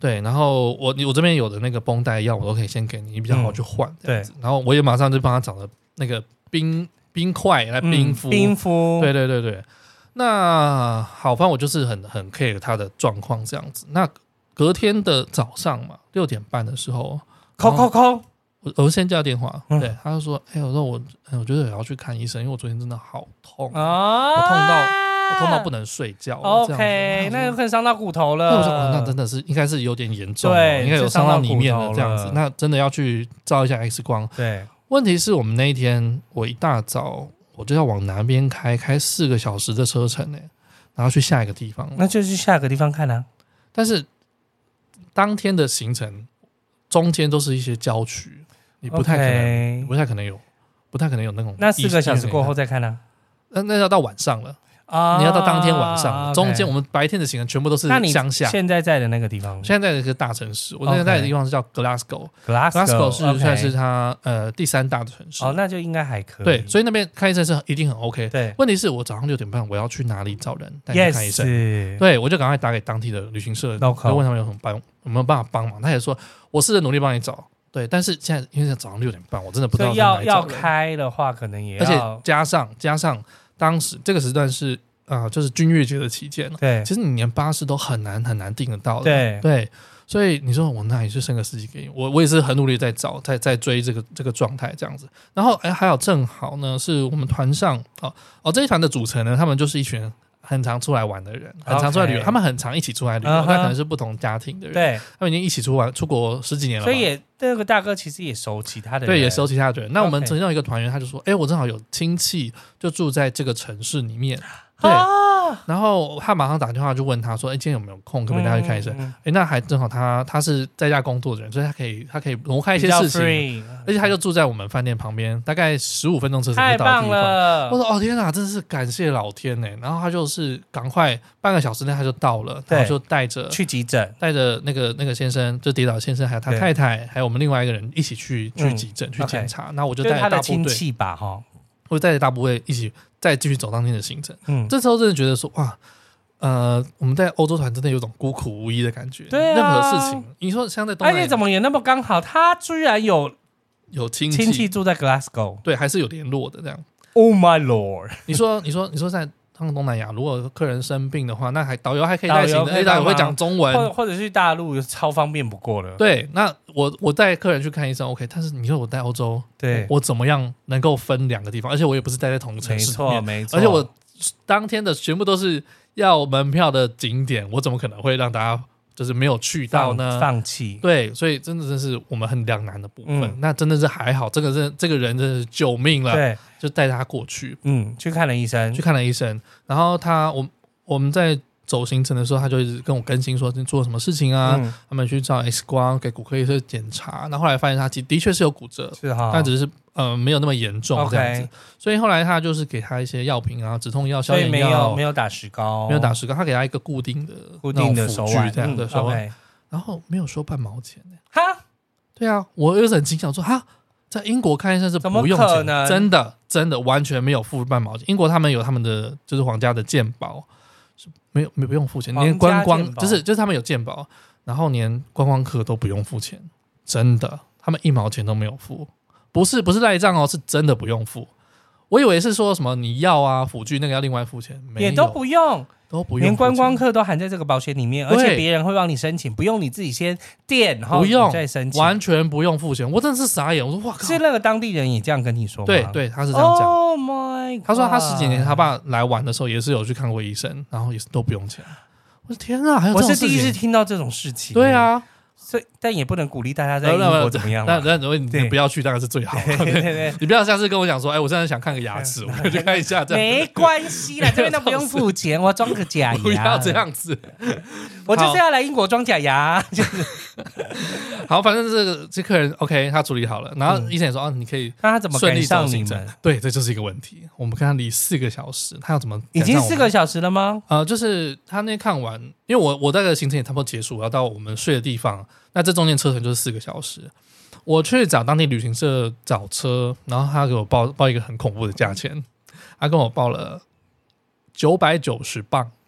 对，然后我我这边有的那个绷带药我都可以先给你，你比较好去换、嗯、这样子。然后我也马上就帮他找了那个冰冰块来冰敷、嗯、 冰敷， 对对对对。那好，反正我就是很很 care 他的状况这样子。那隔天的早上嘛，六点半的时候， 扣扣扣， 我我先接到电话，嗯、对，他就说，哎、欸，我说我，我觉得我要去看医生，因为我昨天真的好痛啊，我痛到我痛到不能睡觉。 OK， 那有可能伤到骨头了。 那我说、哦，那真的是应该是有点严重，对，应该有伤到里面了这样子。那真的要去照一下 X 光。 对， 问题是我们那一天我一大早我就要往南边开，开四个小时的车程呢，然后去下一个地方。 那就去下一个地方看啊。 但是当天的行程中间都是一些郊区，你不太可能， okay. 不太可能有，不太可能有那种。 那四个小时过后再看呢、 啊？那那要到晚上了啊！你要到当天晚上了。Okay. 中间我们白天的行程全部都是乡下。 现在在的那个地方， 现在在的一个大城市，我那个在的地方是叫 Glasgow。Glasgow Glasgow 是算是它呃第三大的城市。 哦，那就应该还可以。 对，所以那边看医生是一定很 OK。 对， 问题是我早上六点半我要去哪里找人带你去看医生？ Yes. 对，我就赶快打给当地的旅行社，就问他们有什么帮有没有办法帮忙。他也说我试着努力帮你找。对，但是现在因为早上六点半，我真的不知道在哪里找人。 要要开的话，可能也要， 而且加上加上当时这个时段是啊、呃，就是军乐节的期间了。 对， 其实你连巴士都很难很难订得到的。 对对， 所以你说我那里去升个司机给你，我我也是很努力在找，在在追这个这个状态这样子。然后哎，还有正好呢，是我们团上哦哦这一团的组成呢，他们就是一群很常出来玩的人，很常出来旅游， okay. 他们很常一起出来旅游，那、uh-huh. 可能是不同家庭的人， 对， 他们已经一起出玩出国十几年了， 所以也那个大哥其实也熟其他的人， 对，也熟其他的人。那我们曾经有一个团员，他就说，哎、okay. ，我正好有亲戚就住在这个城市里面，对。啊然后他马上打电话就问他说：“哎，今天有没有空？可不可以带他去看医生？”哎、嗯嗯，那还正好他他是在家工作的人，所以他可以他可以挪开一些事情，而且他就住在我们饭店旁边，大概十五分钟车程就到的地方。我说：“哦天哪，真是感谢老天呢！”然后他就是赶快半个小时内他就到了，然后就带着去急诊， 带着那个那个先生，就跌倒先生，还有他太太，还有我们另外一个人一起去去急诊、嗯、去检查。那、okay. 我就带着大部队，就是他的亲戚吧，哈，我就带着大部队一起再继续走当天的行程。嗯，这时候真的觉得说哇。呃，我们在欧洲团真的有种孤苦无依的感觉。 对啊， 任何事情，你说像在东南亚， 而且怎么也那么刚好，他居然有有亲戚亲戚住在 Glasgow， 对，还是有联络的这样。 Oh my lord！ 你说，你说，你说在像东南亚，如果客人生病的话，那还导游还可以带行的，导游会讲中文， 或者或者去大陆超方便不过了。 对，那我我带客人去看医生 OK， 但是你说我带欧洲， 对我, 我怎么样能够分两个地方？而且我也不是待在同一个城市里面， 没错，没错， 而且我当天的全部都是要门票的景点，我怎么可能会让大家就是没有去到呢？ 放弃。 对，所以真的真是我们很两难的部分。 嗯、 那真的是还好，这个是这个人真的是救命了， 对， 就带他过去， 嗯，去看了医生， 去看了医生。然后他，我我们在走行程的时候，他就一直跟我更新说你做了什么事情啊？嗯、他们去照 X 光，给骨科医生检查。那后来发现他其实的确是有骨折， 是哈， 但只是。呃，没有那么严重这样子， okay. 所以后来他就是给他一些药品啊，止痛药、消炎药， 没有没有打石膏， 没有打石膏，他给他一个固定的、 固定的手腕这样的手腕，嗯 okay. 然后没有收半毛钱呢。哈，对啊，我有点惊讶，说哈，在英国看医生是不用钱，真的真的完全没有付半毛钱。英国他们有他们的就是皇家的健保，是没有没不用付钱，连观光就是就是他们有健保，然后连观光客都不用付钱，真的，他们一毛钱都没有付。不是不是赖账哦，是真的不用付。我以为是说什么你药啊辅具那个要另外付钱，没有， 也都不用， 都不用， 连观光客都含在这个保险里面，而且别人会帮你申请，不用你自己先垫，然后再申请， 完全不用付钱。我真的是傻眼，我说哇靠！ 是那个当地人也这样跟你说吗？ 对对，他是这样讲。 Oh my god！ 他说他十几年他爸来玩的时候也是有去看过医生，然后也是都不用钱。我的天啊，还有这种事情， 我是第一次听到这种事情。 对啊。 所以，但也不能鼓励大家在英国怎么样嘛。 但但你不要去，当然是最好。对对对，你不要下次跟我讲说，哎，我现在想看个牙齿，我去看一下。这样没关系啦，这边都不用付钱，我装个假牙。 不要这样子， 我就是要来英国装假牙。就是好，反正这个这客人 OK， 他处理好了，然后医生也说，哦，你可以。 那他怎么赶上你们？ 对，这就是一个问题。我们跟他离四个小时，他要怎么？ 已经四个小时了吗？ 呃，就是他那看完，因为我我那个行程也差不多结束，我要到我们睡的地方。那这中间车程就是四个小时，我去找当地旅行社找车，然后他给我报报一个很恐怖的价钱，他跟我报了九百九十磅，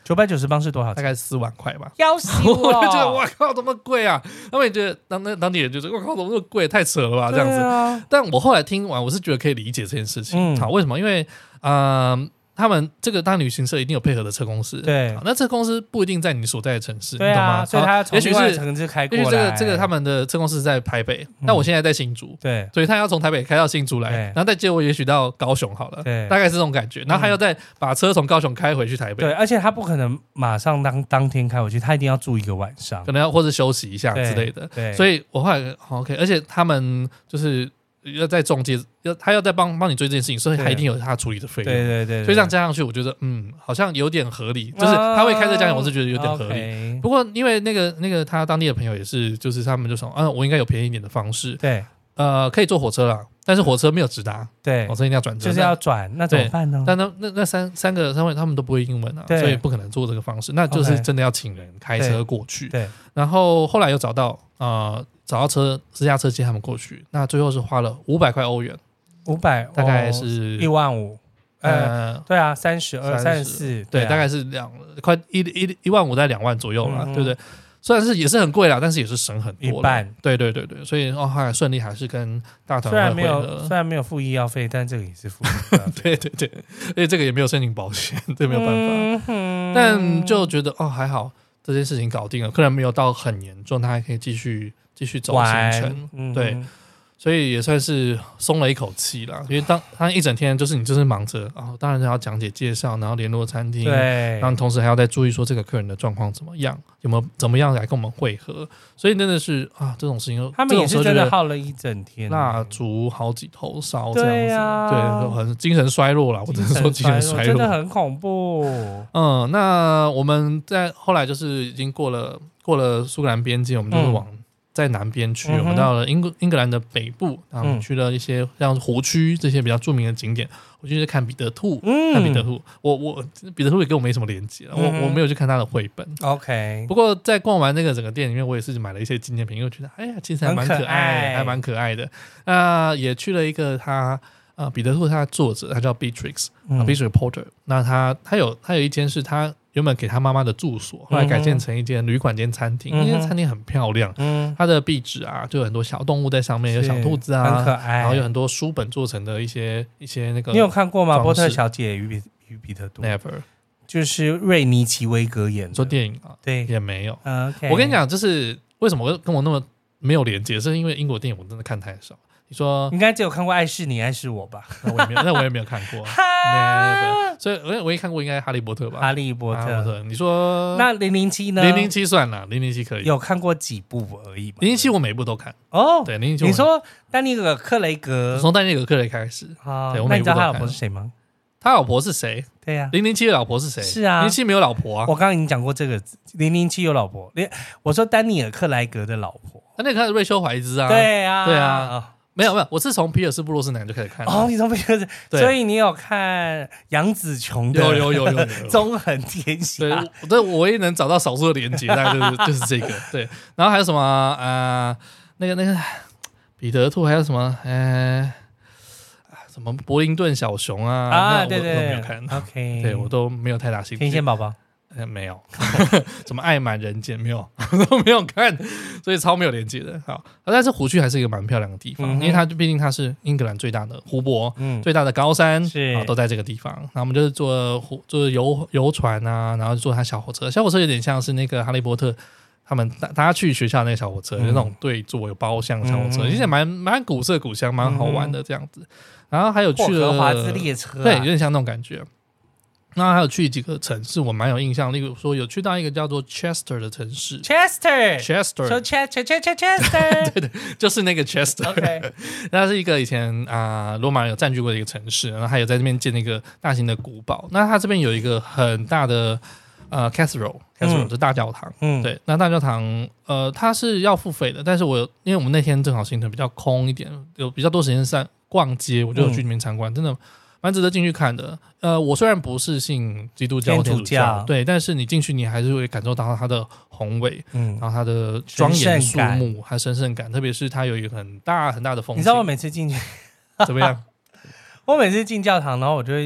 九百九十磅是多少钱？ 大概四万块吧。 要死我我！ 就觉得哇靠，怎么贵啊？他们也觉得当那当地人就说我靠，怎么那么贵，太扯了吧这样子。 啊、 但我后来听完，我是觉得可以理解这件事情。 嗯、 好，为什么？因为呃。他们这个当旅行社一定有配合的车公司， 对， 那车公司不一定在你所在的城市， 对啊， 你懂吗？ 所以他从另外城市开过来， 也许这个这个他们的车公司在台北，那、嗯、我现在在新竹， 对， 所以他要从台北开到新竹来，然后再接我也许到高雄好了， 对， 大概是这种感觉，然后还要再把车从高雄开回去台北， 对，而且他不可能马上当当天开回去，他一定要住一个晚上， 可能要或者休息一下之类的， 对， 所以我后来 OK， 而且他们就是。要在中介，要他要再帮帮你追这件事情，所以他一定有他处理的费用。 对对 对, 对， 所以这样加上去，我觉得嗯，好像有点合理。就是他会开这家，我是觉得有点合理。 Okay、 不过因为那个那个他当地的朋友也是，就是他们就说，啊，我应该有便宜一点的方式。 对， 呃，可以坐火车啦，但是火车没有直达， 对， 火车一定要转车， 就是要转，那怎么办呢？ 但那那那三三个三位他们都不会英文啊，所以不可能做这个方式，那就是真的要请人开车过去。 对， 然后后来又找到呃。找到车私家车接他们过去，那最后是花了五百块欧元， 五百大概是一万五，呃，对啊，三十二、三十四， 对，大概是两快一一一万五在两万左右了，对不对？虽然是也是很贵啦，但是也是省很多， 一半， 对对对对，所以哦，后来顺利还是跟大团虽然没有虽然没有付医药费，但这个也是付医药费， 对对对，而且这个也没有申请保险，这没有办法，嗯、但就觉得哦还好，这件事情搞定了，客人没有到很严重，他还可以继续。继续走行程，嗯、对，所以也算是松了一口气啦。因为当他一整天就是你就是忙着啊、哦，当然要讲解介绍，然后联络餐厅， 对， 然后同时还要再注意说这个客人的状况怎么样，有没有怎么样来跟我们会合。所以真的是啊，这种事情他们也是真的耗了一整天， 蜡烛好几头烧这样子， 对啊， 对，很精神衰弱啦。我只能说精神衰弱， 真的很恐怖。 嗯，那我们在后来就是已经过了过了苏格兰边界，我们就是往。嗯在南边区，我们到了英英格兰的北部，然后去了一些像湖区这些比较著名的景点。我就是看彼得兔，嗯、看彼得兔。我我彼得兔也跟我没什么连接、嗯，我我没有去看他的绘本。 OK， 不过在逛完那个整个店里面，我也是买了一些纪念品，因为我觉得哎呀，其实还蛮可爱，还蛮可爱的。那、呃、也去了一个他呃彼得兔，他的作者他叫 Beatrix， 嗯、Beatrix Potter。那他他有他有一间是他。原本给他妈妈的住所，后来改建成一间旅馆兼餐厅。那、嗯、间餐厅很漂亮，嗯，它的壁纸啊，就有很多小动物在上面，有小兔子啊， 很可爱。 然后有很多书本做成的一些一些那个。 你有看过吗？波特小姐与比与彼得兔 ？Never， 就是瑞尼奇威格演的， 做電影啊， 对， 也没有。 Okay、 我跟你讲，就是为什么跟我那么没有连接，是因为英国电影我真的看太少。你说应该只有看过《爱是你爱是我》吧？ 那我也没有，那我也没有看过。所以我唯一看过应该《哈利波特》吧？ 哈利波特。 哈利波特，你说那零零七呢？ 零零七算了，零零七可以。 有看过几部而已吧？ 零零七我每部都看哦。 对，零零七你说丹尼尔·克雷格， 从丹尼尔·克雷开始。 啊， 对，我那你知道他老婆是谁吗？ 他老婆是谁？ 对呀、啊， 零零七的老婆是谁？ 是啊， 零零七没有老婆啊。 我刚刚已经讲过这个，零零七有老婆。我说丹尼尔·克莱格的老婆， 那那个瑞秋怀兹啊。 对啊， 对啊。哦没有没有，我是从皮尔斯布洛斯南就开始看哦，你从皮尔斯，所以你有看杨紫琼的？ 有有有有有纵横天下。 对，对我唯一能找到少数的连接，大概就是就是这个。对，然后还有什么啊、呃？那个那个彼得兔，还有什么？呃，什么柏林顿小熊啊？ 啊，对对， 我都没有看。 OK， 对我都没有太大兴趣。 天线宝宝。 呃、没有，什么爱满人间没有，都没有看，所以超没有连接的。好，但是湖区还是一个蛮漂亮的地方，嗯、因为它毕竟它是英格兰最大的湖泊，嗯、最大的高山是啊，都在这个地方。那我们就是坐湖，坐游游船啊，然后坐它小火车，小火车有点像是那个哈利波特他们大大家去学校那个小火车，嗯、有那种对坐有包厢小火车，其实蛮蛮古色古香，蛮好玩的这样子。然后还有去了华兹列车、啊， 对，有点像那种感觉。那还有去几个城市，我蛮有印象。例如说，有去到一个叫做 Chester 的城市 ，Chester，Chester， so Chester， Chester， 对对，就是那个 Chester。 Okay. 那是一个以前啊，罗马人有占据过的一个城市，然后还有在这边建那个大型的古堡。那它这边有一个很大的呃 cathedral，cathedral 是、嗯、大教堂。嗯，对，那大教堂呃它是要付费的，但是我因为我们那天正好行程比较空一点，有比较多时间在逛街，我就有去里面参观，嗯、真的。蛮值得进去看的，呃，我虽然不是信基督教、 天主教， 对，但是你进去，你还是会感受到它的宏伟，嗯，然后它的庄严肃穆，还有神圣感，特别是它有一个很大很大的风景。 你知道我每次进去怎么样？ 我每次进教堂，然后我就会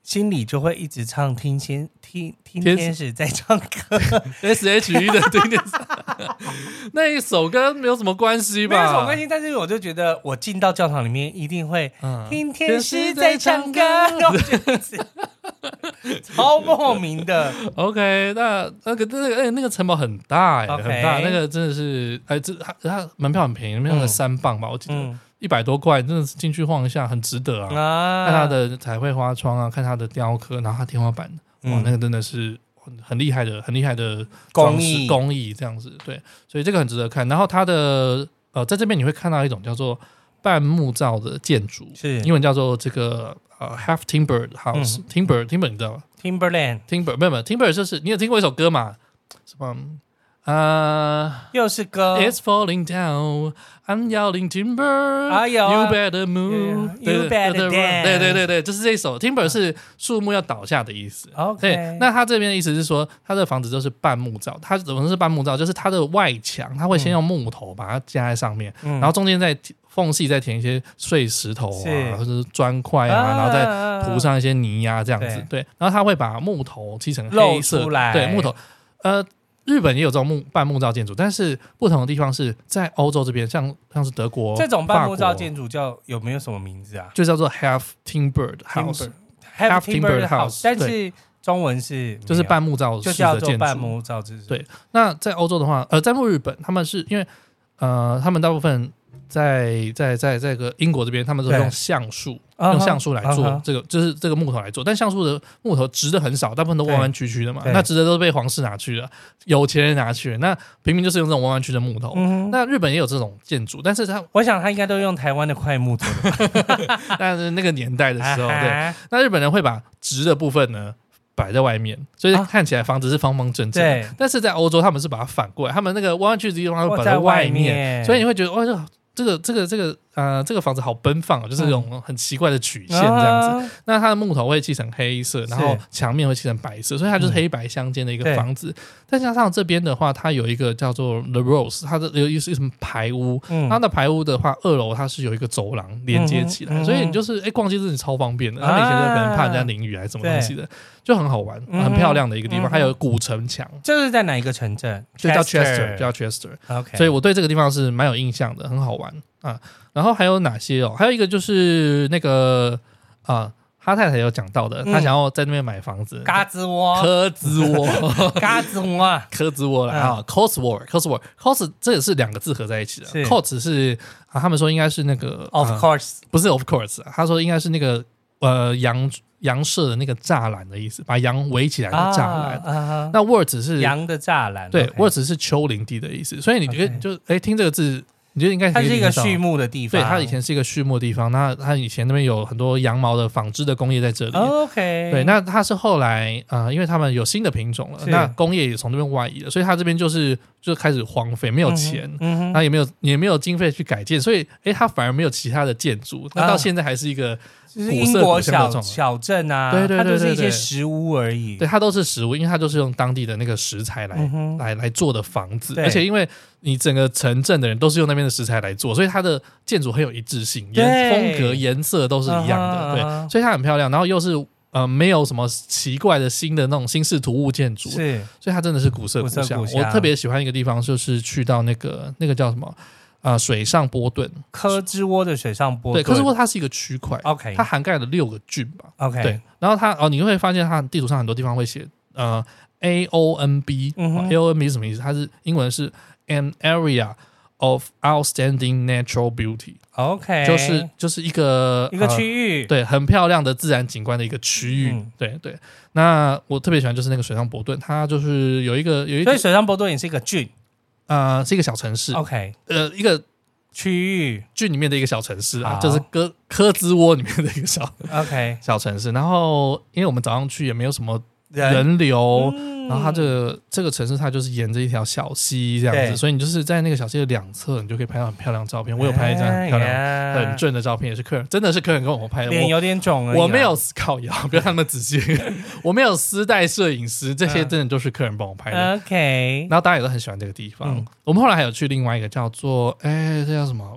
心里就会一直唱听天听听天使在唱歌 ，S H E 的听天使那一首跟没有什么关系吧？ 没有什么关系，但是我就觉得我进到教堂里面一定会、嗯、听天使在唱歌，然后就一直超莫名的。 OK， 那那个那个、欸、那个城堡很大哎、欸 okay 很大，那个真的是哎，这它它门票很便宜，那个三磅吧，我记得。嗯一百多块，真的是进去晃一下，很值得啊！啊看它的彩绘花窗啊，看它的雕刻，然后它天花板，哇，嗯、那个真的是很厉害的，很厉害的工艺工艺这样子，对，所以这个很值得看。然后它的呃，在这边你会看到一种叫做半木造的建筑， 是英文叫做这个呃 half timbered house，timber、嗯、timber 你知道吗 ？Timberland timber 没有没有 timber 就是你有听过一首歌吗？什么？啊、uh, 又是歌 It's falling down I'm yelling timber、 哎、 You better move、yeah, You better dance 对对对对，就是这一首 Timber 是树木要倒下的意思、 okay. 对，那他这边的意思是说他的房子都是半木造，它怎么是半木造，就是它的外墙它会先用木头把它加在上面、嗯、然后中间再缝隙再填一些碎石头啊或者是砖块啊、啊然后再涂上一些泥啊这样子 对, 对，然后他会把木头漆成黑色露出来， 对，木头呃日本也有这种木半木造建筑，但是不同的地方是在欧洲这边，像像是德国， 这种半木造建筑叫有没有什么名字啊？ 就叫做 half timbered house，half timbered house， 但是中文是就是半木造式的建筑，就叫做半木造建筑。 对，那在欧洲的话，呃，在日本他们是因为呃，他们大部分在在在在这个英国这边，他们都用橡树。用橡树来做这个， uh-huh. 就是这个木头来做，但橡树的木头直的很少，大部分都弯弯曲曲的嘛。那直的都被皇室拿去了，有钱人拿去了。那平民就是用这种弯弯曲的木头。嗯、那日本也有这种建筑，但是他， 我想他应该都用台湾的块木做的。 但是那个年代的时候，对，那日本人会把直的部分呢摆在外面，所以看起来房子是方方正正。对、啊，但是在欧洲他们是把它反过来，他们那个弯弯曲的地方会摆在外面，所以你会觉得哦，这个。这个这个这个呃，这个房子好奔放哦，就是这种很奇怪的曲线这样子。嗯、那它的木头会漆成黑色，然后墙面会漆成白色，所以它就是黑白相间的一个房子。嗯、再加上这边的话，它有一个叫做 The Rose， 它的有一是什么排屋、嗯，它的排屋的话，二楼它是有一个走廊连接起来，嗯、所以你就是哎逛街真的超方便的。他们以前就可能怕人家淋雨还是什么东西的，就很好玩，很漂亮的一个地方。嗯、还有古城墙， 这是在哪一个城镇？ 就叫 Chester， 叫 Chester。OK， 所以我对这个地方是蛮有印象的，很好玩。啊，然后还有哪些哦？还有一个就是那个啊，哈太太有讲到的，他想要在那边买房子， 嘎吱窝、 科兹窝、 嘎吱窝、 科兹窝了啊 ，Cotswold，Cotswold，Cots 这也是两个字合在一起的 ，Cots 是啊，他们说应该是那个 ，Of course， 不是 Of course， 他说应该是那个呃羊羊舍的那个栅栏的意思，把羊围起来的栅栏。啊啊、那 Words 是羊的栅栏， 对 ，Words、 okay. 是丘陵地的意思，所以你就、okay. 就哎听这个字。你觉得应该它是一个畜牧的地方， 对，它以前是一个畜牧的地方。那它以前那边有很多羊毛的纺织的工业在这里。 Oh, OK， 对，那它是后来啊、呃，因为他们有新的品种了，那工业也从那边外移了，所以它这边就是就开始荒废，没有钱，嗯、那也没有也没有经费去改建，所以哎，它反而没有其他的建筑，那到现在还是一个。 就是英国小小镇啊， 对对对对对， 它就是一些石屋而已。 对，它都是石屋，因为它都是用当地的那个食材来、嗯、来来做的房子，而且因为你整个城镇的人都是用那边的食材来做，所以它的建筑很有一致性，颜风格、颜色都是一样的，对，对，所以它很漂亮。然后又是呃没有什么奇怪的新的那种新式土物建筑， 是， 所以它真的是古色古香。古古我特别喜欢一个地方，就是去到那个那个叫什么？啊、呃，水上波顿， 科兹窝的水上波顿， 对，科兹窝它是一个区块 ，OK， 它涵盖了六个郡吧 ，OK， 对，然后它哦，你会发现它地图上很多地方会写呃 A O N B， 嗯、A O N B 是什么意思？它是英文是 an area of outstanding natural beauty，OK， 就是就是一个一个区域、 呃，对，很漂亮的自然景观的一个区域，嗯、对对。那我特别喜欢就是那个水上波顿，它就是有一个有一， 所以水上波顿也是一个郡。 呃，是一个小城市 ，OK， 呃，一个区域郡里面的一个小城市啊，就是科科兹窝里面的一个小 OK 小城市。然后，因为我们早上去也没有什么人流，嗯、然后它这个这个城市它就是沿着一条小溪这样子，所以你就是在那个小溪的两侧，你就可以拍到很漂亮的照片。我有拍一张很漂亮、yeah. 很正的照片，也是客人，真的是客人跟我拍的， 脸有点肿而已。 我没有靠腰，不要那么仔细，我没有私带摄影师，这些真的都是客人帮我拍的。 OK， 然后大家也都很喜欢这个地方。嗯、我们后来还有去另外一个叫做，哎，这叫什么？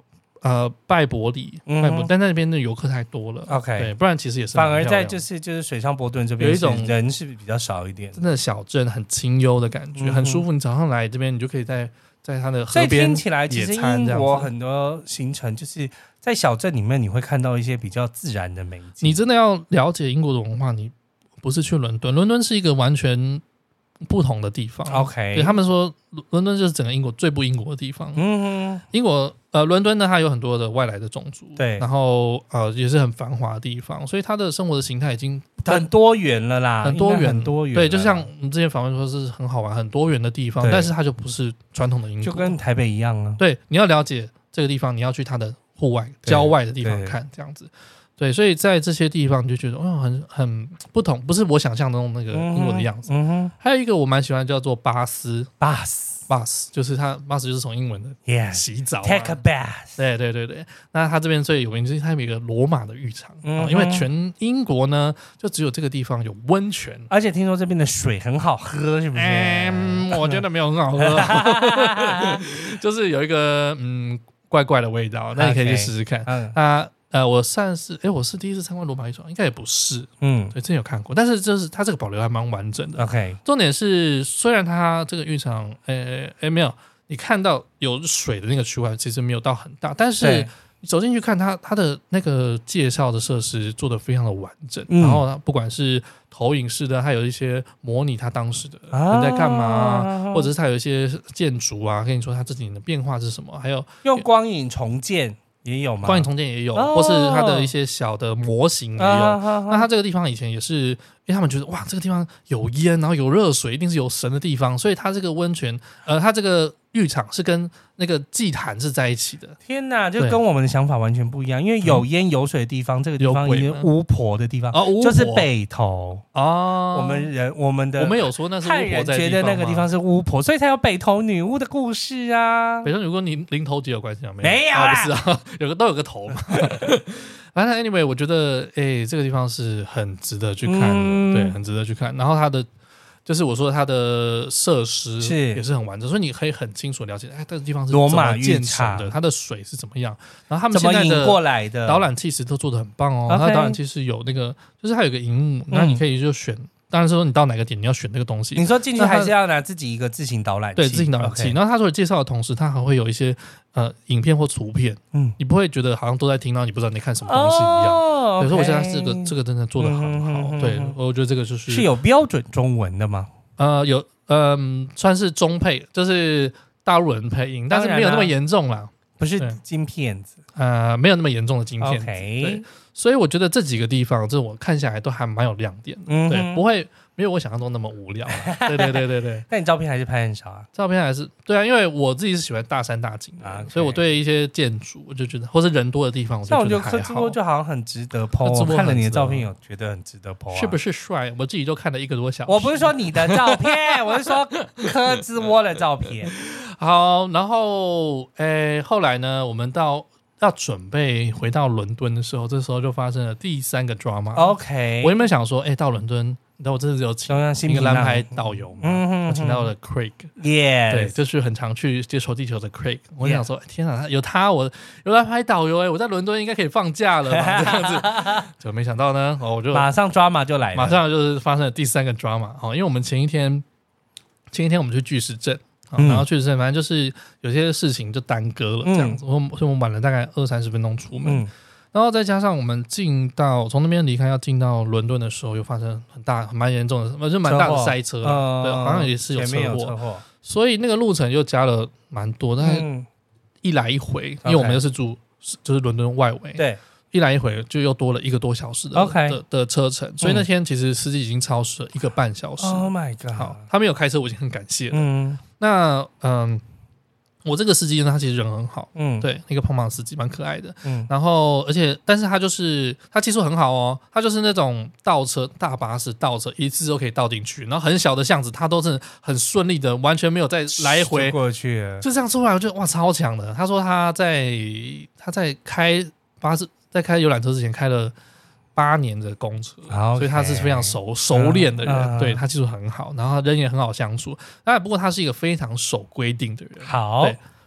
呃拜伯里， 嗯拜伯，但那边的游客太多了 OK 对，不然其实也是反而在就是就是水上波顿这边有一种是人是比较少一点， 真的小镇很清幽的感觉， 嗯哼很舒服。你早上来这边，你就可以在在它的所以河边听起来，其实野餐英这样子。 国很多行程就是在小镇里面，你会看到一些比较自然的美景。 你真的要了解英国的文化，你不是去伦敦，伦敦是一个完全不同的地方。 OK， 对他们说，伦敦就是整个英国最不英国的地方。 嗯哼， 英国呃，伦敦呢，它有很多的外来的种族， 对然后呃，也是很繁华的地方，所以它的生活的形态已经很多元了啦， 很多元， 应该很多元了啦。 对，就像我们之前访问说是很好玩、很多元的地方， 对但是它就不是传统的英国， 就跟台北一样啊。 对，你要了解这个地方，你要去它的户外、 对郊外的地方对看，这样子。对，所以在这些地方你就觉得，哦，很很不同，不是我想象中那个英国的样子。 嗯哼， 还有一个我蛮喜欢叫做巴斯 bus bus， 就是它 bus 就是从英文的 yes 洗澡、啊、 take a bath， 对对对对，那它这边最有名就是它有一个罗马的浴场、 嗯哼哦因为全英国呢就只有这个地方有温泉。 而且听说这边的水很好喝，是不是？ 嗯，我觉得没有很好喝，就是有一个嗯怪怪的味道，那你可以去试试看。 嗯那呃，我算是哎，我是第一次参观罗马浴场，应该也不是， 嗯对，之前有看过，但是就是它这个保留还蛮完整的。 ，OK， 重点是，虽然它这个浴场，呃，哎没有，你看到有水的那个区块其实没有到很大，但是对你走进去看它，它的那个介绍的设施做得非常的完整， 嗯然后它不管是投影式的，还有一些模拟它当时的啊人在干嘛、啊，或者是它有一些建筑啊，跟你说它这几年的变化是什么，还有用光影重建也有吗？ 光影重建也有， 哦或是它的一些小的模型也有。 啊那它这个地方以前也是，因为他们觉得哇，这个地方有烟，然后有热水，一定是有神的地方，所以它这个温泉，呃，它这个浴场是跟那个祭坛是在一起的。 天哪，就对跟我们的想法完全不一样。因为有烟有水的地方，这个地方已经有鬼吗巫婆的地方， 哦，巫婆就是北投。 哦， 我们人，我们的我们有说那是巫汉婆在人觉得那个地方是是巫婆，所以才有北投女巫的故事啊。 北上，如果你零头节有关系吗？ 没有啦啊，不是啊，有个都有个头嘛。反正 anyway，我觉得哎，这个地方是很值得去看的， 嗯对，很值得去看。然后它的就是我说它的设施是也是很完整，所以你可以很清楚了解，哎，这个地方是罗马怎么建浴场成的，它的水是怎么样，然后他们怎么引现在的过来的？ 导览器其实都做得很棒哦。 OK 它的导览器是有那个，就是它有一个荧幕，那你可以就选。当然是说你到哪个点你要选那个东西。 你说进去那它还是要拿自己一个自行导览器？ 对自行导览器。 OK 然后他除了介绍的同时，他还会有一些呃影片或图片， 嗯， 你不会觉得好像都在听到，你不知道你在看什么东西一样。 哦所以说我现在 OK 这个这个真的做得很嗯好。 嗯嗯对嗯， 我觉得这个就是是有标准中文的吗？ 呃有嗯、算是中配，就是大陆人配音，但是没有那么严重啦。 不是对金片子呃，没有那么严重的晶片子。 ，OK， 对，所以我觉得这几个地方，这我看下来都还蛮有亮点的。 嗯哼对，不会没有我想象中那么无聊啦。对对对对对， 但你照片还是拍很少啊。 照片还是对啊，因为我自己是喜欢大山大景的， 啊，OK 所以我对一些建筑，我就觉得，或是人多的地方，我像我就觉得还好觉得科直播。就好像很值得 po， 科直播我看了你的很值得照片有觉得很值得 po 啊。 是不是帅？我自己都看了一个多小时。 我不是说你的照片，我是说科直播的照片。 好，然后诶，后来呢，我们到要准备回到伦敦的时候，这时候就发生了第三个 drama。 OK， 我原本想说，哎，到伦敦，你知道我这次有请中央新一个频道蓝牌导游嘛， 嗯哼我请到了 Craig。 ，Yes， 对，就是很常去接触地球的 Craig。我想说，天啊，有他，我有蓝牌导游，哎，我在伦敦应该可以放假了吧？这样子，就没想到呢，哦，我就马上抓马就来了， 马上就是发生了第三个 drama。哦，因为我们前一天前一天我们去巨石阵。哦嗯然后巨石阵，反正就是有些事情就耽搁了，这样子，我所以我们晚了大概二三十分钟出门， 嗯然后再加上我们进到从那边离开要进到伦敦的时候，又发生很大、蛮严重的，就蛮大的塞车， 嗯对，好像也是有前面有车祸， 车祸， 所以那个路程又加了蛮多，大概嗯， 一来一回，因为我们又是住就是伦敦外围， 对， 一来一回就又多了一个多小时的 OK 的的车程，所以那天其实司机已经超时了一个半小时。 Oh my god， 好，他没有开车，我已经很感谢了。 嗯那嗯，我这个司机呢，他其实人很好， 嗯，， 对，那个胖胖的司机蛮可爱的。 嗯然后，而且，但是他就是他技术很好哦，他就是那种倒车大巴士倒车一次都可以倒进去，然后很小的巷子他都是很顺利的，完全没有再来回就过去了， 就这样出来，我觉得哇超强的。他说他在他在开巴士在开游览车之前开了八年的公车， OK 所以他是非常熟熟练的人， 嗯对他技术很好，然后人也很好相处。当然，不过他是一个非常守规定的人， 好对，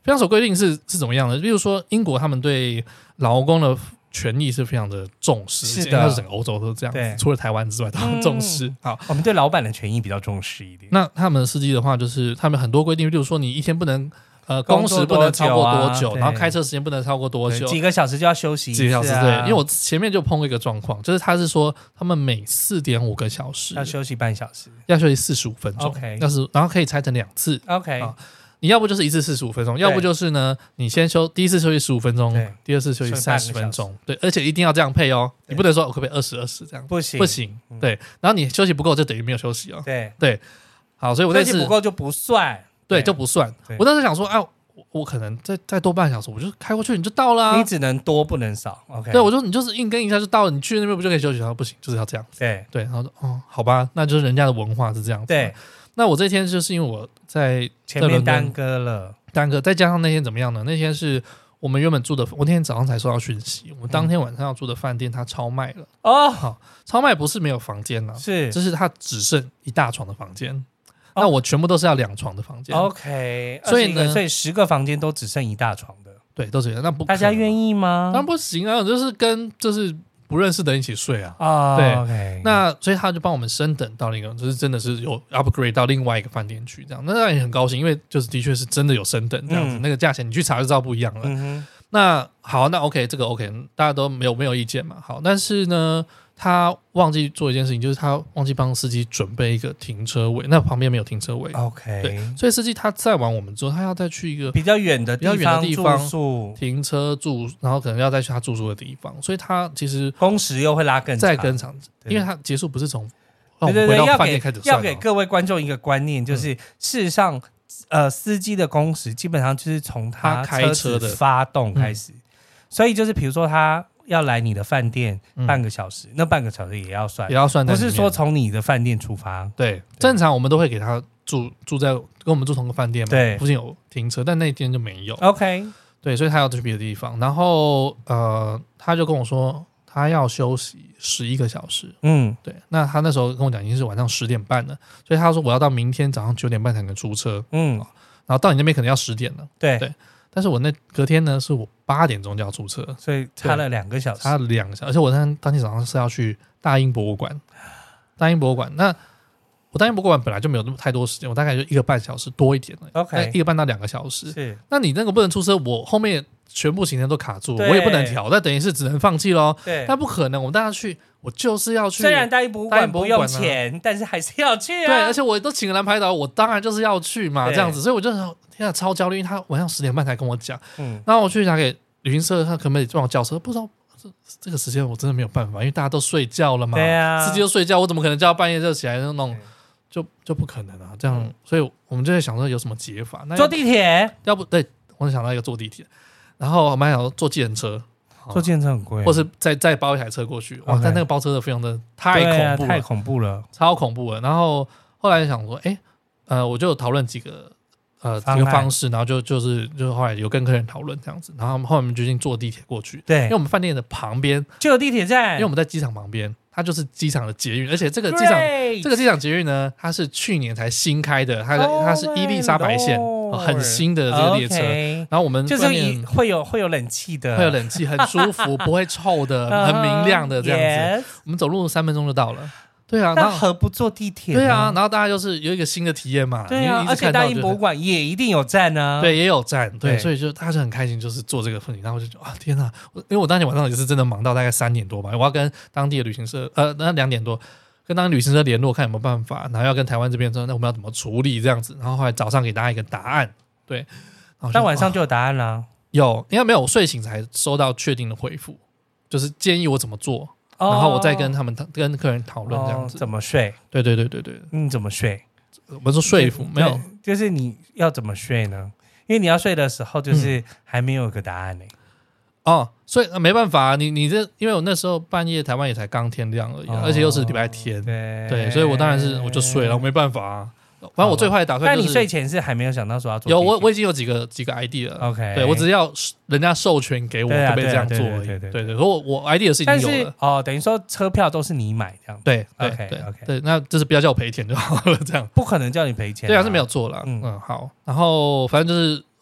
非常守规定是是怎么样的？比如说英国他们对劳工的权益是非常的重视， 是的， 应该是整个欧洲都这样子，除了台湾之外都很重视、嗯、好， 我们对老板的权益比较重视一点。 那他们的司机的话就是他们很多规定，比如说你一天不能呃工时不能超过多久、啊、然后开车时间不能超过多久， 几个小时就要休息一次、啊、 几个小时对，因为我前面就碰过一个状况，就是他是说他们每 四点五个小时要休息半小时， 要休息四十五分钟 OK， 要是然后可以拆成两次 OK、啊你要不就是一次四十五分钟，要不就是呢，你先休第一次休息十五分钟，第二次休息三十分钟，对，而且一定要这样配哦，你不能说我可不可以二十二十这样， 不行不行，对，然后你休息不够就等于没有休息哦， 对对，好，所以我那次休息不够就不算， 对，就不算。我当时想说，啊，我, 我可能再再多半小时，我就开过去你就到了、啊， 你只能多不能少 ，OK， 对，我说你就是硬跟一下就到了，你去那边不就可以休息？他说不行，就是要这样子， 对对，然后说哦，好吧，那就是人家的文化是这样子， 对。 那我这天就是因为我在前面耽搁了， 耽搁，再加上那天怎么样呢？那天是我们原本住的，我那天早上才收到讯息，我们当天晚上要住的饭店它超卖了哦。好，超卖不是没有房间了、啊， 是， 就是它只剩一大床的房间。哦、那我全部都是要两床的房间 ，OK。 所以呢， 所以十个房间都只剩一大床的， 对，都是那不大家愿意吗？ 当然不行啊，就是跟就是。不认识的人一起睡啊， 哦、 对， okay 那所以他就帮我们升等到那个，就是真的是有 upgrade 到另外一个饭店去，这样，那当然也很高兴，因为就是的确是真的有升等这样子，嗯、那个价钱你去查就知道不一样了。嗯、那好，那 OK， 这个 OK， 大家都没有没有意见嘛。好，但是呢，他忘记做一件事情，就是他忘记帮司机准备一个停车位，那旁边没有停车位。 OK， 对，所以司机他载完我们之后，他要再去一个比较远的地方比较远的地方住宿停车住，然后可能要再去他住宿的地方，所以他其实工时又会拉更长再更长，因为他结束不是从对对对， 回到饭店开始算、 要给要给各位观众一个观念，就是、嗯、事实上，呃，司机的工时基本上就是从他开车的发动开始，嗯、所以就是比如说他。要来你的饭店半个小时、嗯，那半个小时也要算， 也要算， 不是说从你的饭店出发。 对，对正常我们都会给他住住在跟我们住同个饭店嘛， 对， 附近有停车，但那天就没有。 OK， 对，所以他要去别的地方，然后呃，他就跟我说他要休息十一个小时。嗯，对，那他那时候跟我讲已经是晚上十点半了，所以他说我要到明天早上九点半才能出车。嗯，然后到你那边可能要十点了。 对对。但是我那隔天呢，是我八点钟就要出车， 所以差了两个小时， 差了两个小时，而且我当当天早上是要去大英博物馆，大英博物馆，那我大英博物馆本来就没有那么太多时间，我大概就一个半小时多一点了 ，OK， 一个半到两个小时， 是， 那你那个不能出车，我后面全部行程都卡住，我也不能调，那等于是只能放弃咯。 对， 但不可能，我们大家去，我就是要去。 虽然大英博物馆不用钱、啊，但是还是要去啊。 对，而且我都请了蓝牌导，我当然就是要去嘛，这样子，所以我就天啊超焦虑，因为他晚上十点半才跟我讲，嗯，然后我去打给旅行社，他可不可以帮我叫车？不知道这这个时间我真的没有办法，因为大家都睡觉了嘛， 对啊， 司机都睡觉，我怎么可能叫半夜就起来那种？就就不可能啊，这样，所以我们就在想说有什么解法？那坐地铁， 要不对，我就想到一个坐地铁。然后我们还想坐计程车， 坐计程车很贵， 或是再再包一台车过去。哇， okay. 但那个包车的费用真的太恐怖了， 太恐怖了， 超恐怖了。然后后来想说，哎，呃，我就讨论几个呃几个方式，然后就就是就后来有跟客人讨论这样子，然后后来我们决定坐地铁过去。 对， 因为我们饭店的旁边就有地铁站， 因为我们在机场旁边。它就是机场的捷运，而且这个机场这个机场捷运呢，它是去年才新开的，它的、oh、它是伊丽莎白线、哦、很新的这个列车。Okay. 然后我们就是会有会有冷气的， 会有冷气，很舒服，不会臭的，很明亮的这样子。 Yes. 我们走路三分钟就到了。对啊， 那何不坐地铁？ 对啊，然后大家就是有一个新的体验嘛。 对啊，而且大英博物馆也一定有站啊。 对，也有站。对，对所以就大家就很开心，就是做这个事情。然后我就觉得啊，天哪！因为我当天晚上也是真的忙到大概三点多吧，我要跟当地的旅行社，呃，那两点多跟当地旅行社联络，看有没有办法，然后要跟台湾这边说，那我们要怎么处理这样子。然后后来早上给大家一个答案，对。 但晚上就有答案啦。 有，因为没有，我睡醒才收到确定的回复，就是建议我怎么做。然后我再跟他们跟客人讨论这样子、 哦、怎么睡？ 对对对对对， 你怎么睡？ 我们说说服没有， 就是你要怎么睡呢？因为你要睡的时候，就是还没有个答案呢、欸嗯。哦，所以没办法、啊，你你这，因为我那时候半夜台湾也才刚天亮而已、哦，而且又是礼拜天，对对，所以我当然是我就睡了，我没办法啊。反正我最坏的打算就是， 但你睡前是还没有想到说要做？ 有，我我已经有几个几个 idea 了。 OK， 对我只是要人家授权给我，可不可以这样做而已。对对对，我我 idea 是已经有了。 哦，等于说车票都是你买这样。 对对 ，OK 对 OK， 对，那就是不要叫我赔钱就好了，这样。 不可能叫你赔钱、啊。 对啊，是没有做了。嗯嗯，好。然后反正就是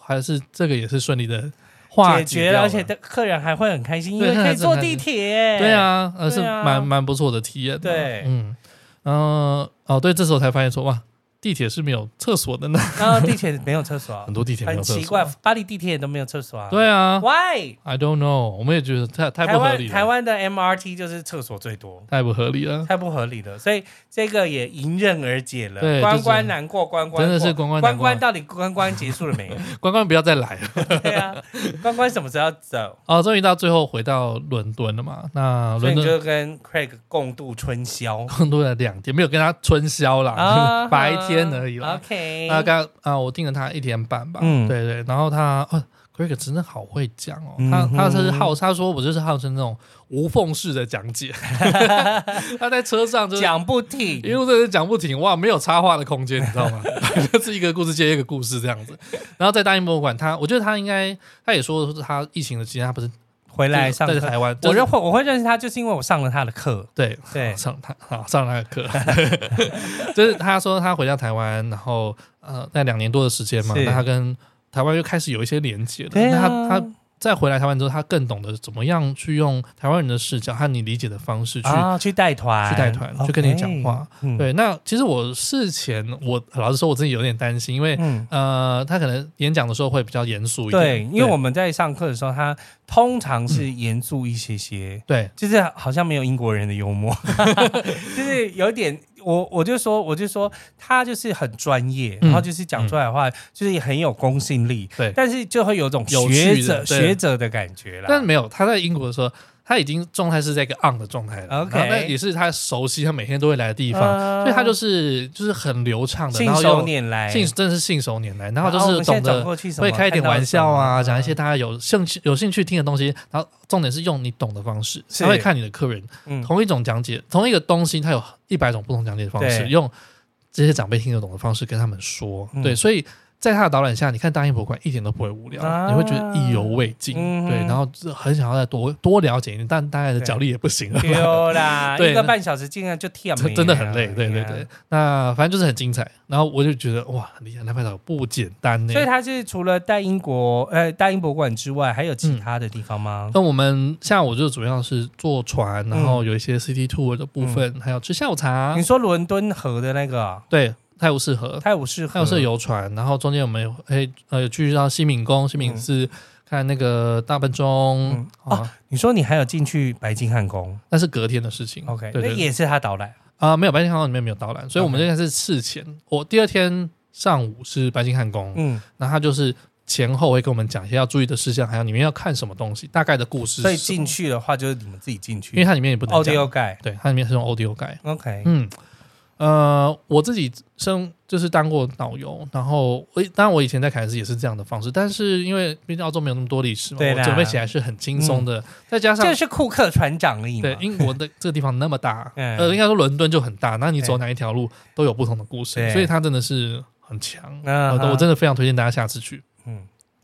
还是这个也是顺利的化解决了，而且客人还会很开心，因为可以坐地铁。 对啊，而是蛮蛮不错的体验。 对， 嗯，呃，哦，对，这时候才发现说，哇，地铁是没有厕所的呢。 然后地铁没有厕所， 很多地铁没有厕所， 很奇怪，巴黎地铁都没有厕所啊。 对啊 ，Why？ I don't know， 我们也觉得太太不合理了。 台湾的 M R T 就是厕所最多， 太不合理了， 太不合理了。所以这个也迎刃而解了。 对， 关关难过关关过， 真的是关关关关到底关关结束了没？ 关关不要再来了。 对啊，关关什么时候要走？ 哦，终于到最后回到伦敦了嘛？那伦敦所以你就跟 Craig 共度春宵， 共度了两天，没有跟他春宵啦，啊、白天而已啦。 OK， 那刚啊，我订了他一天半吧。嗯，对对，然后他哦 ，Craig 真的好会讲哦，嗯、他他是号他说我就是号称那种无缝式的讲解，他在车上就是讲不停， 一路在讲不停，哇，没有插话的空间，你知道吗？就是一个故事接一个故事这样子。然后在大英博物馆，他我觉得他应该他也说他疫情的期间他不是。 回来上在台湾， 我认我会认识他，就是因为我上了他的课。 对对， 上他好上了他的课，就是他说他回到台湾，然后呃，在两年多的时间嘛，那他跟台湾又开始有一些连结了。 对啊， 那他他再回来台湾之后，他更懂得怎么样去用台湾人的视角和你理解的方式去、 啊、去带团， 去带团， okay, 去跟你讲话。 嗯、 对，那其实我事前我老实说，我自己有点担心，因为、嗯、呃，他可能演讲的时候会比较严肃一点。 对，因为我们在上课的时候，他通常是严肃一些些， 嗯、对， 就是好像没有英国人的幽默，就是有点。我我就说我就说他就是很专业，嗯、然后就是讲出来的话，嗯、就是很有公信力，对，但是就会有种学者学者的感觉啦。 但没有，他在英国的时候，他已经状态是在一个 on 的状态了 ，OK， 那也是他熟悉，他每天都会来的地方，呃、所以他就是就是很流畅的， 信手拈来， 信真的是信手拈来，然后就是懂得会开一点玩笑啊，讲一些大家有兴趣有兴趣听的东西，然后重点是用你懂的方式，他会看你的客人，嗯、同一种讲解，同一个东西，他有一百种不同讲解的方式，用这些长辈听得懂的方式跟他们说，嗯、对，所以。在他的导览下，你看大英博物馆一点都不会无聊，啊、你会觉得意犹未尽，嗯、对，然后很想要再多多了解一点，但大概的脚力也不行了， 对啦，对，一个半小时竟然就跳没， 真的很累，对对对。那反正就是很精彩，然后我就觉得哇，很厉害，那拍照不简单呢。 所以他是除了大英国呃大英博物馆之外，还有其他的地方吗？ 那、嗯、我们下午就主要是坐船，然后有一些 City Tour 的部分，嗯、还有吃下午茶。 你说伦敦河的那个？ 对。泰晤士河， 泰晤士河， 泰晤士游船，然后中间我们有诶呃有去到西敏宫、西敏寺、嗯、看那个大笨钟、嗯、 哦。你说你还有进去白金汉宫， 那是隔天的事情。 OK， 对对对，那也是他导览啊、呃？没有，白金汉宫里面没有导览，所以我们现在是事前。Okay. 我第二天上午是白金汉宫，嗯，那他就是前后会跟我们讲一些要注意的事项，还有里面要看什么东西，大概的故事。 所以进去的话就是你们自己进去， 因为它里面也不能讲 Audio Guide， 对，它里面是用 Audio Guide。 OK， 嗯。呃，我自己生就是当过导游，然后我当然我以前在凯恩斯也是这样的方式，但是因为毕竟澳洲没有那么多历史嘛，我准备起来是很轻松的，嗯、再加上这是库克船长而已嘛。 对，英国的这个地方那么大，嗯、呃，应该说伦敦就很大，那你走哪一条路都有不同的故事，所以他真的是很强、嗯呃，我真的非常推荐大家下次去。嗯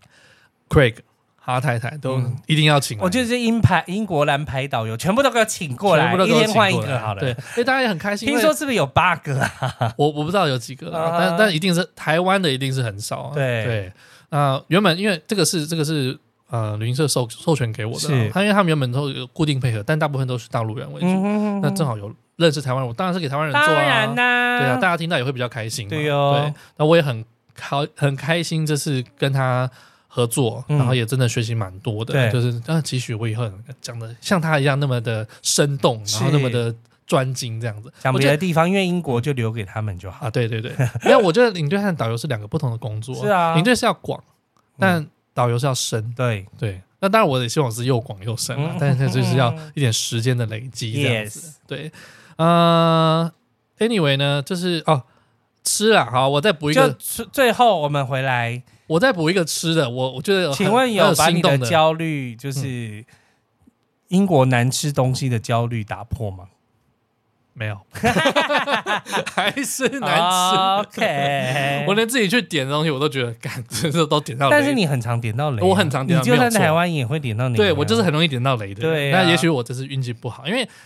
，Craig。哈太太都一定要请来、嗯， 我觉得是英牌英国蓝牌导游全部都给我请过来，一天换一个好了。 对，所以大家也很开心。 听说是不是有八个啊？ 我我不知道有几个、啊，但但一定是台湾的，一定是很少、啊。 对对，呃，原本因为这个是这个是呃旅行社授授权给我的、啊，他因为他们原本都有固定配合，但大部分都是大陆人为主。嗯、那正好有认识台湾人，我当然是给台湾人做啊。 当然啦、 对啊，大家听到也会比较开心嘛。 对哦， 对，那我也很开很开心，这次跟他。合作，然后也真的学习蛮多的，嗯、就是啊，期许我以后讲的像他一样那么的生动，然后那么的专精这样子。 讲别的地方，因为英国就留给他们就好啊。对对对，因为我觉得领队和导游是两个不同的工作。 是啊， 领队是要广，但导游是要深。 对对，那当然我也希望是又广又深啊，嗯、但是就是要一点时间的累积这样子。 Yes. 对，呃 ，anyway 呢，就是哦，吃啊，好，我再补一个。 就最后我们回来。 我再补一个吃的，我我觉得， 请问有把你的焦虑，就是英国难吃东西的焦虑打破吗？ 没有，还是难吃。 Oh, OK， 我连自己去点的东西我都觉得，干，这都点到雷。 但是你很常点到雷、啊， 我很常点到雷。 你就算在台湾也会点到雷、啊。 对，我就是很容易点到雷的。 对、啊， 那也许我这是运气不好，因为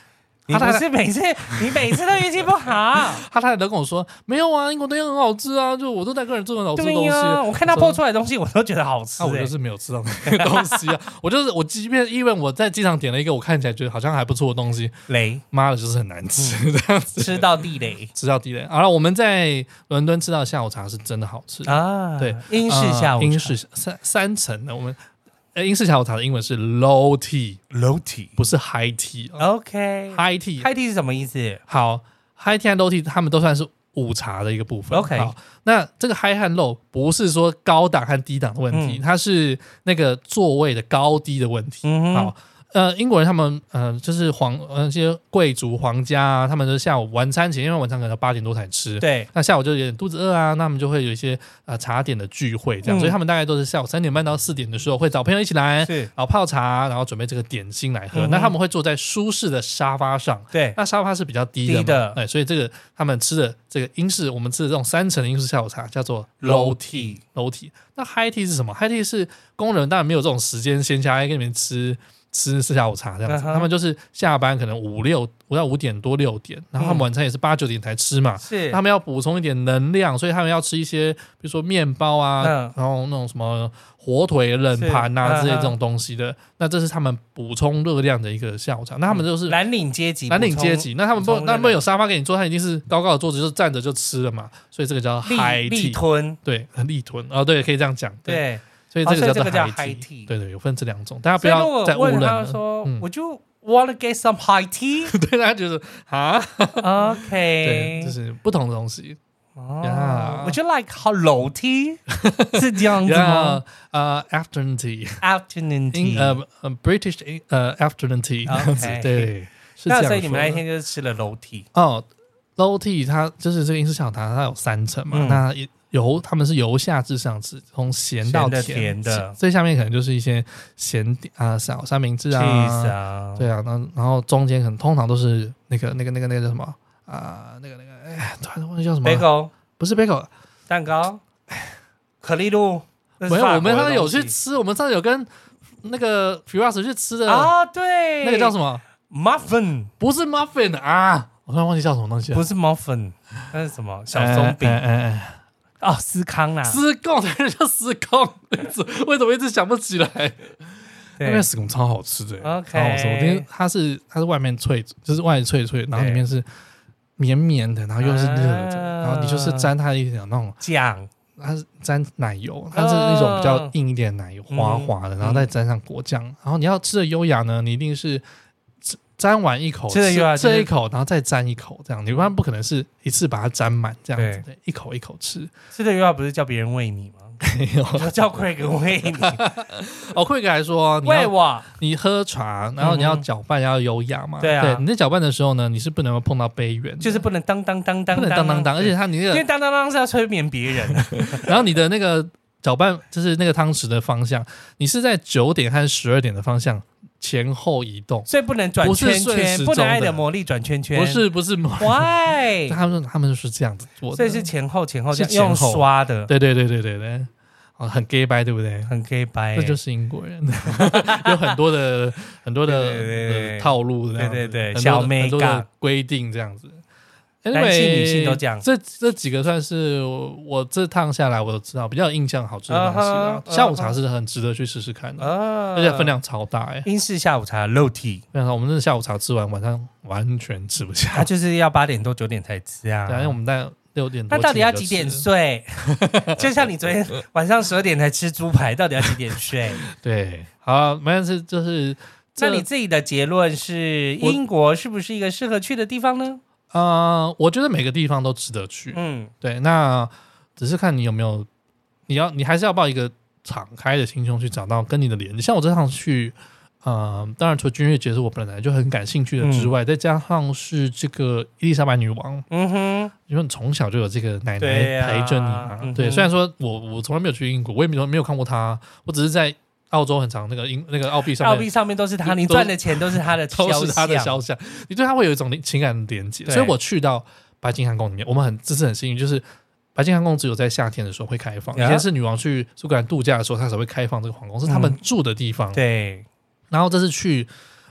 你不是每次你每次都运气不好。 他太太都跟我说没有啊，英国东西很好吃啊，就我都在跟人做很好吃的东西。 对啊，我看他po出来的东西，我都觉得好吃、欸。 那、啊、我就是没有吃到那个东西啊，我就是我即便因为我在机场点了一个我看起来觉得好像还不错的东西， 雷， 妈的，就是很难吃、嗯、这样子， 吃到地雷， 吃到地雷。好了，我们在伦敦吃到下午茶是真的好吃啊， 对， 英式下午茶， 英、呃、式三三层的我们。英式下午茶的英文是 low tea，low tea 不是 high tea。OK，high tea，high tea 是什么意思？ 好 ，high tea 和 low tea 他们都算是午茶的一个部分。 OK， 好，那这个 high 和 low 不是说高档和低档的问题，嗯、它是那个座位的高低的问题。嗯、好。呃，英国人他们呃就是皇呃那些贵族皇家啊，他们就下午晚餐前，因为晚餐可能八点多才吃， 对， 那下午就有点肚子饿啊，那他们就会有一些呃茶点的聚会这样、嗯，所以他们大概都是下午三点半到四点的时候会找朋友一起来， 是， 然后泡茶，然后准备这个点心来喝。嗯、那他们会坐在舒适的沙发上， 对， 那沙发是比较低的嘛，低的，哎，所以这个他们吃的这个英式，我们吃的这种三层的英式下午茶叫做 low tea，low tea。那 high tea 是什么 ？high tea 是工人当然没有这种时间闲下来跟你们吃。吃下午茶这样子， uh-huh. 他们就是下班可能五六五到五点多六点，然后他们晚餐也是八九点才吃嘛， 是、嗯、 他们要补充一点能量，所以他们要吃一些，比如说面包啊，嗯、然后那种什么火腿冷盘啊之类这种东西的，那这是他们补充热量的一个下午茶。那他们就是蓝领阶级， 蓝领阶级，那他们不，那没有沙发给你坐，他一定是高高的桌子，就是站着就吃了嘛，所以这个叫 high tea， 力吞， 对，力吞，哦，对，可以这样讲，对。 对， 所以这个叫做 high tea， tea， 对对，有分这两种，大家不要再误认了。 他说、嗯、，Would you want to get some high tea？ 对，大家觉得啊 ，OK， 对，就是不同的东西。 哦、yeah. ，Would you like low tea？ 是这样子吗？ 呃、yeah, uh, ，afternoon tea，afternoon tea， 呃、uh, ，British 呃、uh, afternoon tea，、okay. 对，是这样。 那所以你们那天就是吃了 low tea。 哦 ，low tea 它就是这个英式下午茶，它有三层嘛，嗯、那也。由他们是由下至上吃，从咸到甜， 咸的甜的， 最下面可能就是一些咸点啊、小三明治啊， 啊对啊，然后然后中间可能通常都是那个那个那个那个叫什么啊、呃，那个那个哎，突然忘记叫什么 bagel， 不是 bagel， 蛋糕，可丽露， 没有，我们上次有去吃，我们上次有跟那个 Firas 去吃的啊，对， 那个叫什么 muffin， 不是 muffin 啊，我突然忘记叫什么东西了， 不是 muffin， 那是什么小松饼？哎哎哎哦，司康啊， 司贡才是叫司贡，为什么一直想不起来？那边司贡超好吃的 ，OK， 超好吃。我听它是它是外面脆，就是外脆脆，然后里面是绵绵的，然后又是热的，啊、然后你就是沾它一点那种酱， 它是沾奶油，它是那种比较硬一点的奶油，滑滑的，然后再沾上果酱。然后你要吃的优雅呢，你一定是。沾完一口， 吃这一口，然后再沾一口，这样你一般不可能是一次把它沾满，这样子的，一口一口吃。 吃的优雅不是叫别人喂你吗？没有，就叫 Craig 喂你。 哦 ，Craig 还说，你喂我， 你喝茶，然后你要搅拌，要优雅嘛。 对啊， 对，你在搅拌的时候呢，你是不能碰到杯缘， 就是不能当当当当， 不能当当当，而且它你那个， 因为当当当是要催眠别人， 然后你的那个搅拌就是那个汤匙的方向，你是在九点和十二点的方向。前后移动， 所以不能转圈圈，不能爱的魔力转圈圈， 不是不是魔力 ，Why？ 他们他们是这样子做的， 所以是前后前后是用刷的， 对对对对对对，哦，很 gay 掰，对不对？ 很 gay 掰， 这就是英国人，有很多的很多的对对对呃套路， 对对对， 小妹很多的规定这样子。 男性女性都这样， 这这几个算是我这趟下来我都知道比较有印象好吃的东西了。 uh-huh, 下午茶是很值得去试试看的， uh-huh, 而且分量超大哎、欸。 英式下午茶 low tea， 我们这下午茶吃完，晚上完全吃不下。 他就是要八点多九点才吃啊， 对，因为我们大概六点多。 那到底要几点睡？就像你昨天晚上十二点才吃猪排，到底要几点睡？ 对，好，没关系，就是。 那你自己的结论是，英国是不是一个适合去的地方呢？ 呃，我觉得每个地方都值得去，嗯，对，那只是看你有没有，你要你还是要抱一个敞开的心胸去找到跟你的连接。像我这趟去，呃，当然除了君悦节是我本来就很感兴趣的之外，嗯、再加上是这个伊丽莎白女王，嗯哼，因为你从小就有这个奶奶陪着你嘛，对,、啊、对，虽然说我我从来没有去英国，我也没有没有看过她，我只是在。澳洲很长，那个英那个澳币上面， 澳币上面都是他，你赚的钱都是他的肖像， 都是他的肖像，你对他会有一种情感的连接。所以我去到白金汉宫里面，我们很这次很幸运，就是白金汉宫只有在夏天的时候会开放。以前是女王去苏格兰度假的时候，她才会开放这个皇宫，是他们住的地方。 对。 然后这次去，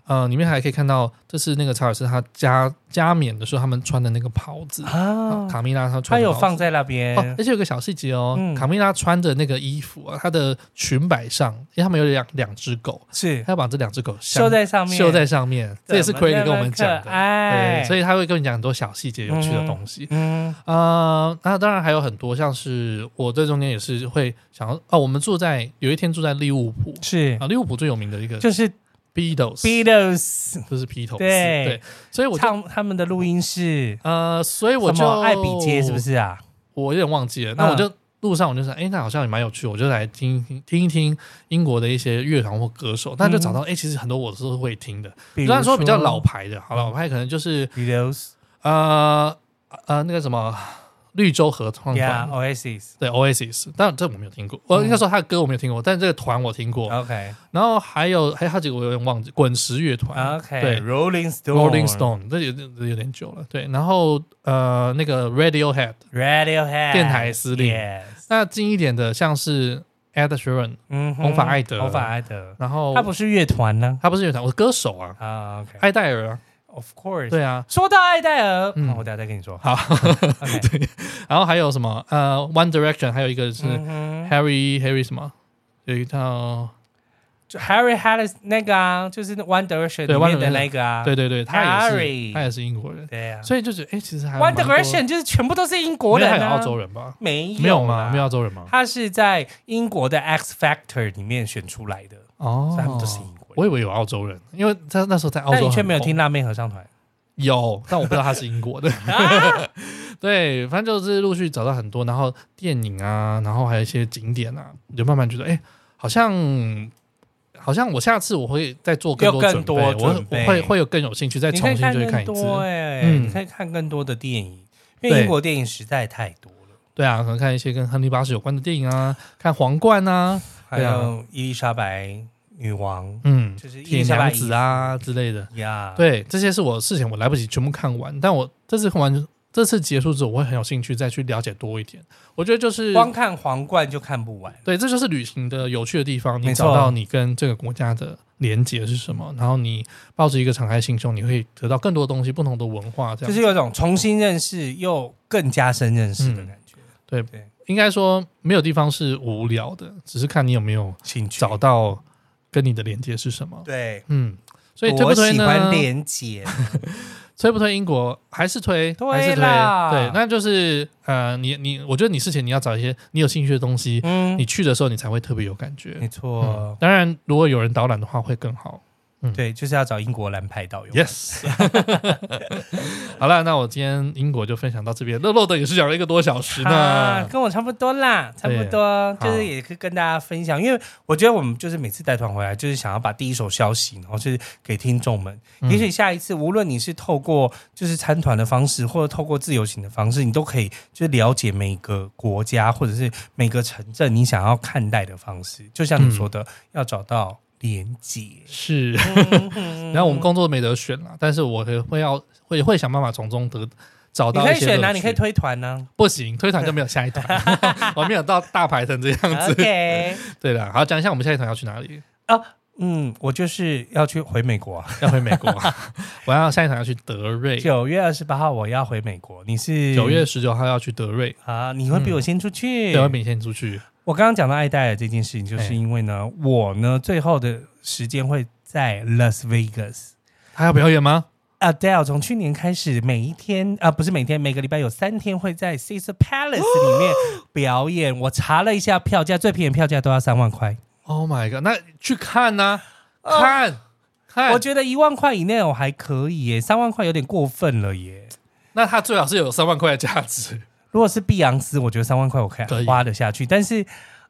呃，里面还可以看到，这是那个查尔斯他加加冕的时候他们穿的那个袍子啊，卡米拉她穿的袍子， 他有放在那边、 哦，而且有个小细节哦、嗯，卡米拉穿的那个衣服啊，她的裙摆上，因为他们有两两只狗， 是他要把这两只狗绣在上面， 绣在上面，这也是 Craig 跟我们讲的， 对， 所以他会跟你讲很多小细节、有趣的东西。 嗯， 呃，那当然还有很多，像是我这中间也是会想要哦，我们住在有一天住在利物浦， 是啊，利物浦最有名的一个就是。 Beatles， Beatles， 这是披头士， 对对，所以我唱他们的录音室， 呃，所以我就爱比街是不是啊？ 我有点忘记了。那我就、嗯、路上我就想，哎，那好像也蛮有趣，我就来听听一听英国的一些乐团或歌手，但就找到，哎、嗯，其实很多我是会听的，虽然说比较老牌的，好老牌可能就是 Beatles， 呃呃那个什么。绿洲合唱团 yeah, Oasis 对 Oasis， 但这我没有听过，我、嗯、应该说他的歌我没有听过，但这个团我听过。 OK， 然后还有还有好几个我有点忘记，滚石乐团 OK， 对 Rolling Stone，Rolling Stone， 这有有点久了。对，然后呃那个 Radiohead Radiohead 电台司令， yes. 那近一点的像是 Ed Sheeran， 嗯，红发艾德， 红发艾德， 然后他不是乐团呢， 他不是乐团，我是歌手啊， 啊、uh, OK， 艾戴尔啊。 Of course， 对啊， 说到艾戴尔，嗯，我等下再跟你说。 好，对，然后还有什么？呃 ，One Direction， 还有一个是 Harry、嗯、Harry 什么？有一套就 Harry Harris 那个啊，就是 One Direction 里面的那个啊， 对对对，他也是 Harry， 他也是英国人， 对啊， 所以就是哎，其实还 One Direction 就是全部都是英国人、啊， 没有澳洲人吧？ 没有没有吗？没有澳洲人吗？ 他是在英国的 X Factor 里面选出来的哦，所以他们都是英国人。 我以为有澳洲人，因为他那时候在澳洲， 但你却没有听辣妹合唱团。 有，但我不知道他是英国的。对，反正就是陆续找到很多，然后电影啊，然后还有一些景点啊，你就慢慢觉得，哎、欸，好像好像我下次我会再做更多准备， 更多准备我会会有更有兴趣再重新去看一次。 哎、欸，你可以看更多的电影，因为英国电影实在太多了。 对啊，可能看一些跟亨利八世有关的电影啊，看皇冠啊， 还有伊丽莎白女王， 嗯， 就是铁娘子啊之类的呀。Yeah. 对，这些是我事前我来不及全部看完，但我这次看完，这次结束之后，我会很有兴趣再去了解多一点。我觉得就是光看皇冠就看不完。 对，这就是旅行的有趣的地方。你找到你跟这个国家的连结是什么，然后你抱着一个敞开心胸，你会得到更多的东西，不同的文化，这样就是有一种重新认识又更加深认识的感觉。嗯、 对对，应该说没有地方是无聊的，只是看你有没有兴趣找到。跟你的连接是什么？ 对， 嗯，所以推不推呢？ 我喜欢连接， 推不推英国？还是推， 对还是推？对，那就是呃，你你，我觉得你事前你要找一些你有兴趣的东西，嗯，你去的时候你才会特别有感觉。 没错、 嗯，当然，如果有人导览的话会更好。 嗯、对，就是要找英国蓝牌导游。 Yes 。好了，那我今天英国就分享到这边。乐乐的也是讲了一个多小时呢、 啊，跟我差不多啦，差不多，就是也可以跟大家分享。因为我觉得我们就是每次带团回来，就是想要把第一手消息，然后就是给听众们。嗯、也许下一次，无论你是透过就是参团的方式，或者透过自由行的方式，你都可以就是了解每个国家或者是每个城镇你想要看待的方式。就像你说的，嗯、要找到。连结是，然后我们工作没得选啦，但是我会要会会想办法从中得找到一些乐趣。 你可以选啊，你可以推团呢、啊， 不行，推团就没有下一团，我没有到大排成这样子。 OK， 对了，好，讲一下我们下一团要去哪里啊？嗯，我就是要去回美国、啊， 要回美国、啊。我要下一团要去德瑞， 九月二十八号我要回美国，你是九月十九号要去德瑞啊？你会比我先出去？ 嗯、对，我比你先出去。 我刚刚讲到爱戴尔这件事情，就是因为呢，欸、我呢最后的时间会在 Las Vegas， 他要表演吗 ？Adele 从去年开始，每一天啊，不是每天，每个礼拜有三天会在 Caesar Palace 里面表演。我查了一下票价，最便宜票价都要三万块。 Oh my god！ 那去看呢、啊？看、呃、看， 我觉得一万块以内我还可以耶，三万块有点过分了耶。 那他最好是有三万块的价值。 如果是碧昂斯，我觉得三万块我可以花得下去。但是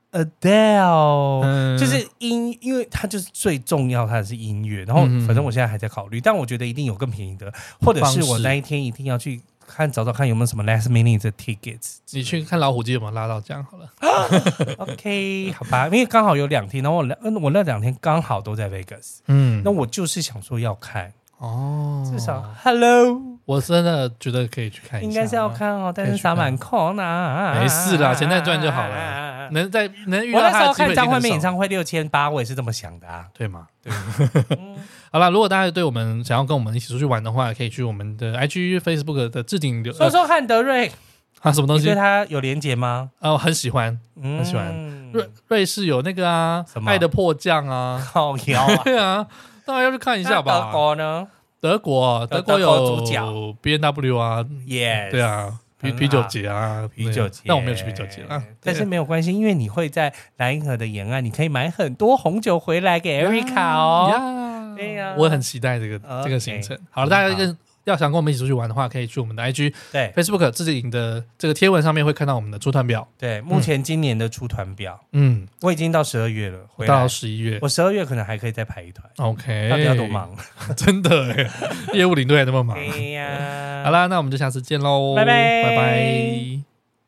Adele、嗯、就是音，因为它就是最重要，它是音乐。然后反正我现在还在考虑，嗯、但我觉得一定有更便宜的，或者是我那一天一定要去看找找看有没有什么 last minute 的 tickets。 你去看老虎机有没有拉到这样好了。 OK， 好吧，因为刚好有两天，然后我我那两天刚好都在 Vegas， 嗯，那我就是想说要看。 哦， 至少 Hello， 我真的觉得可以去看一下， 应该是要看哦，但是撒满空啊， 没事啦，钱再赚就好了，能在能遇到我那时候他的机会看张惠妹演已经很少唱会六千八，我也是这么想的啊， 对吗？ 对，嗯好啦，如果大家对我们想要跟我们一起出去玩的话，可以去我们的 I G、Facebook 的置顶留说说看，德瑞， 啊什么东西？ 你对他有连结吗？ 哦，很喜欢， 嗯很喜欢。瑞瑞士有那个啊， 什么爱的迫降啊， 靠腰啊， 对啊，当然要去看一下吧。 德国呢？ 德国，德国德国主角有 B N W 啊， 耶， 对啊，啤啤酒节啊， 啤酒节， 但我没有去啤酒节啊， 但是没有关系，因为你会在莱茵河的沿岸，你可以买很多红酒回来给 Erica 哦。对呀， 我很期待这个这个行程。好了，大家跟要想跟我们一起出去玩的话，可以去我们的 I G、 对 Facebook 自己的这个贴文上面会看到我们的出团表。 对，目前今年的出团表， 嗯， 我已经到十二月了，回来到十一月， 我十二月可能还可以再排一团。 OK， 到底要多忙？ 真的哎，业务领队还那么忙。 哎呀， 好啦，那我们就下次见喽， 拜拜拜拜。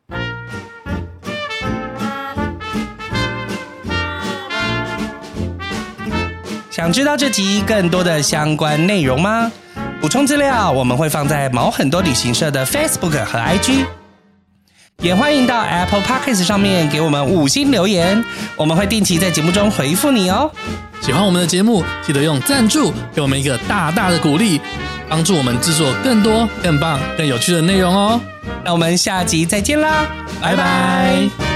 想知道这集更多的相关内容吗？补充资料我们会放在毛很多旅行社的 Facebook 和 I G， 也欢迎到 Apple Podcast 上面给我们五星留言，我们会定期在节目中回复你哦。 喜欢我们的节目，记得用赞助给我们一个大大的鼓励，帮助我们制作更多、更棒、更有趣的内容哦。 那我们下集再见啦，拜拜。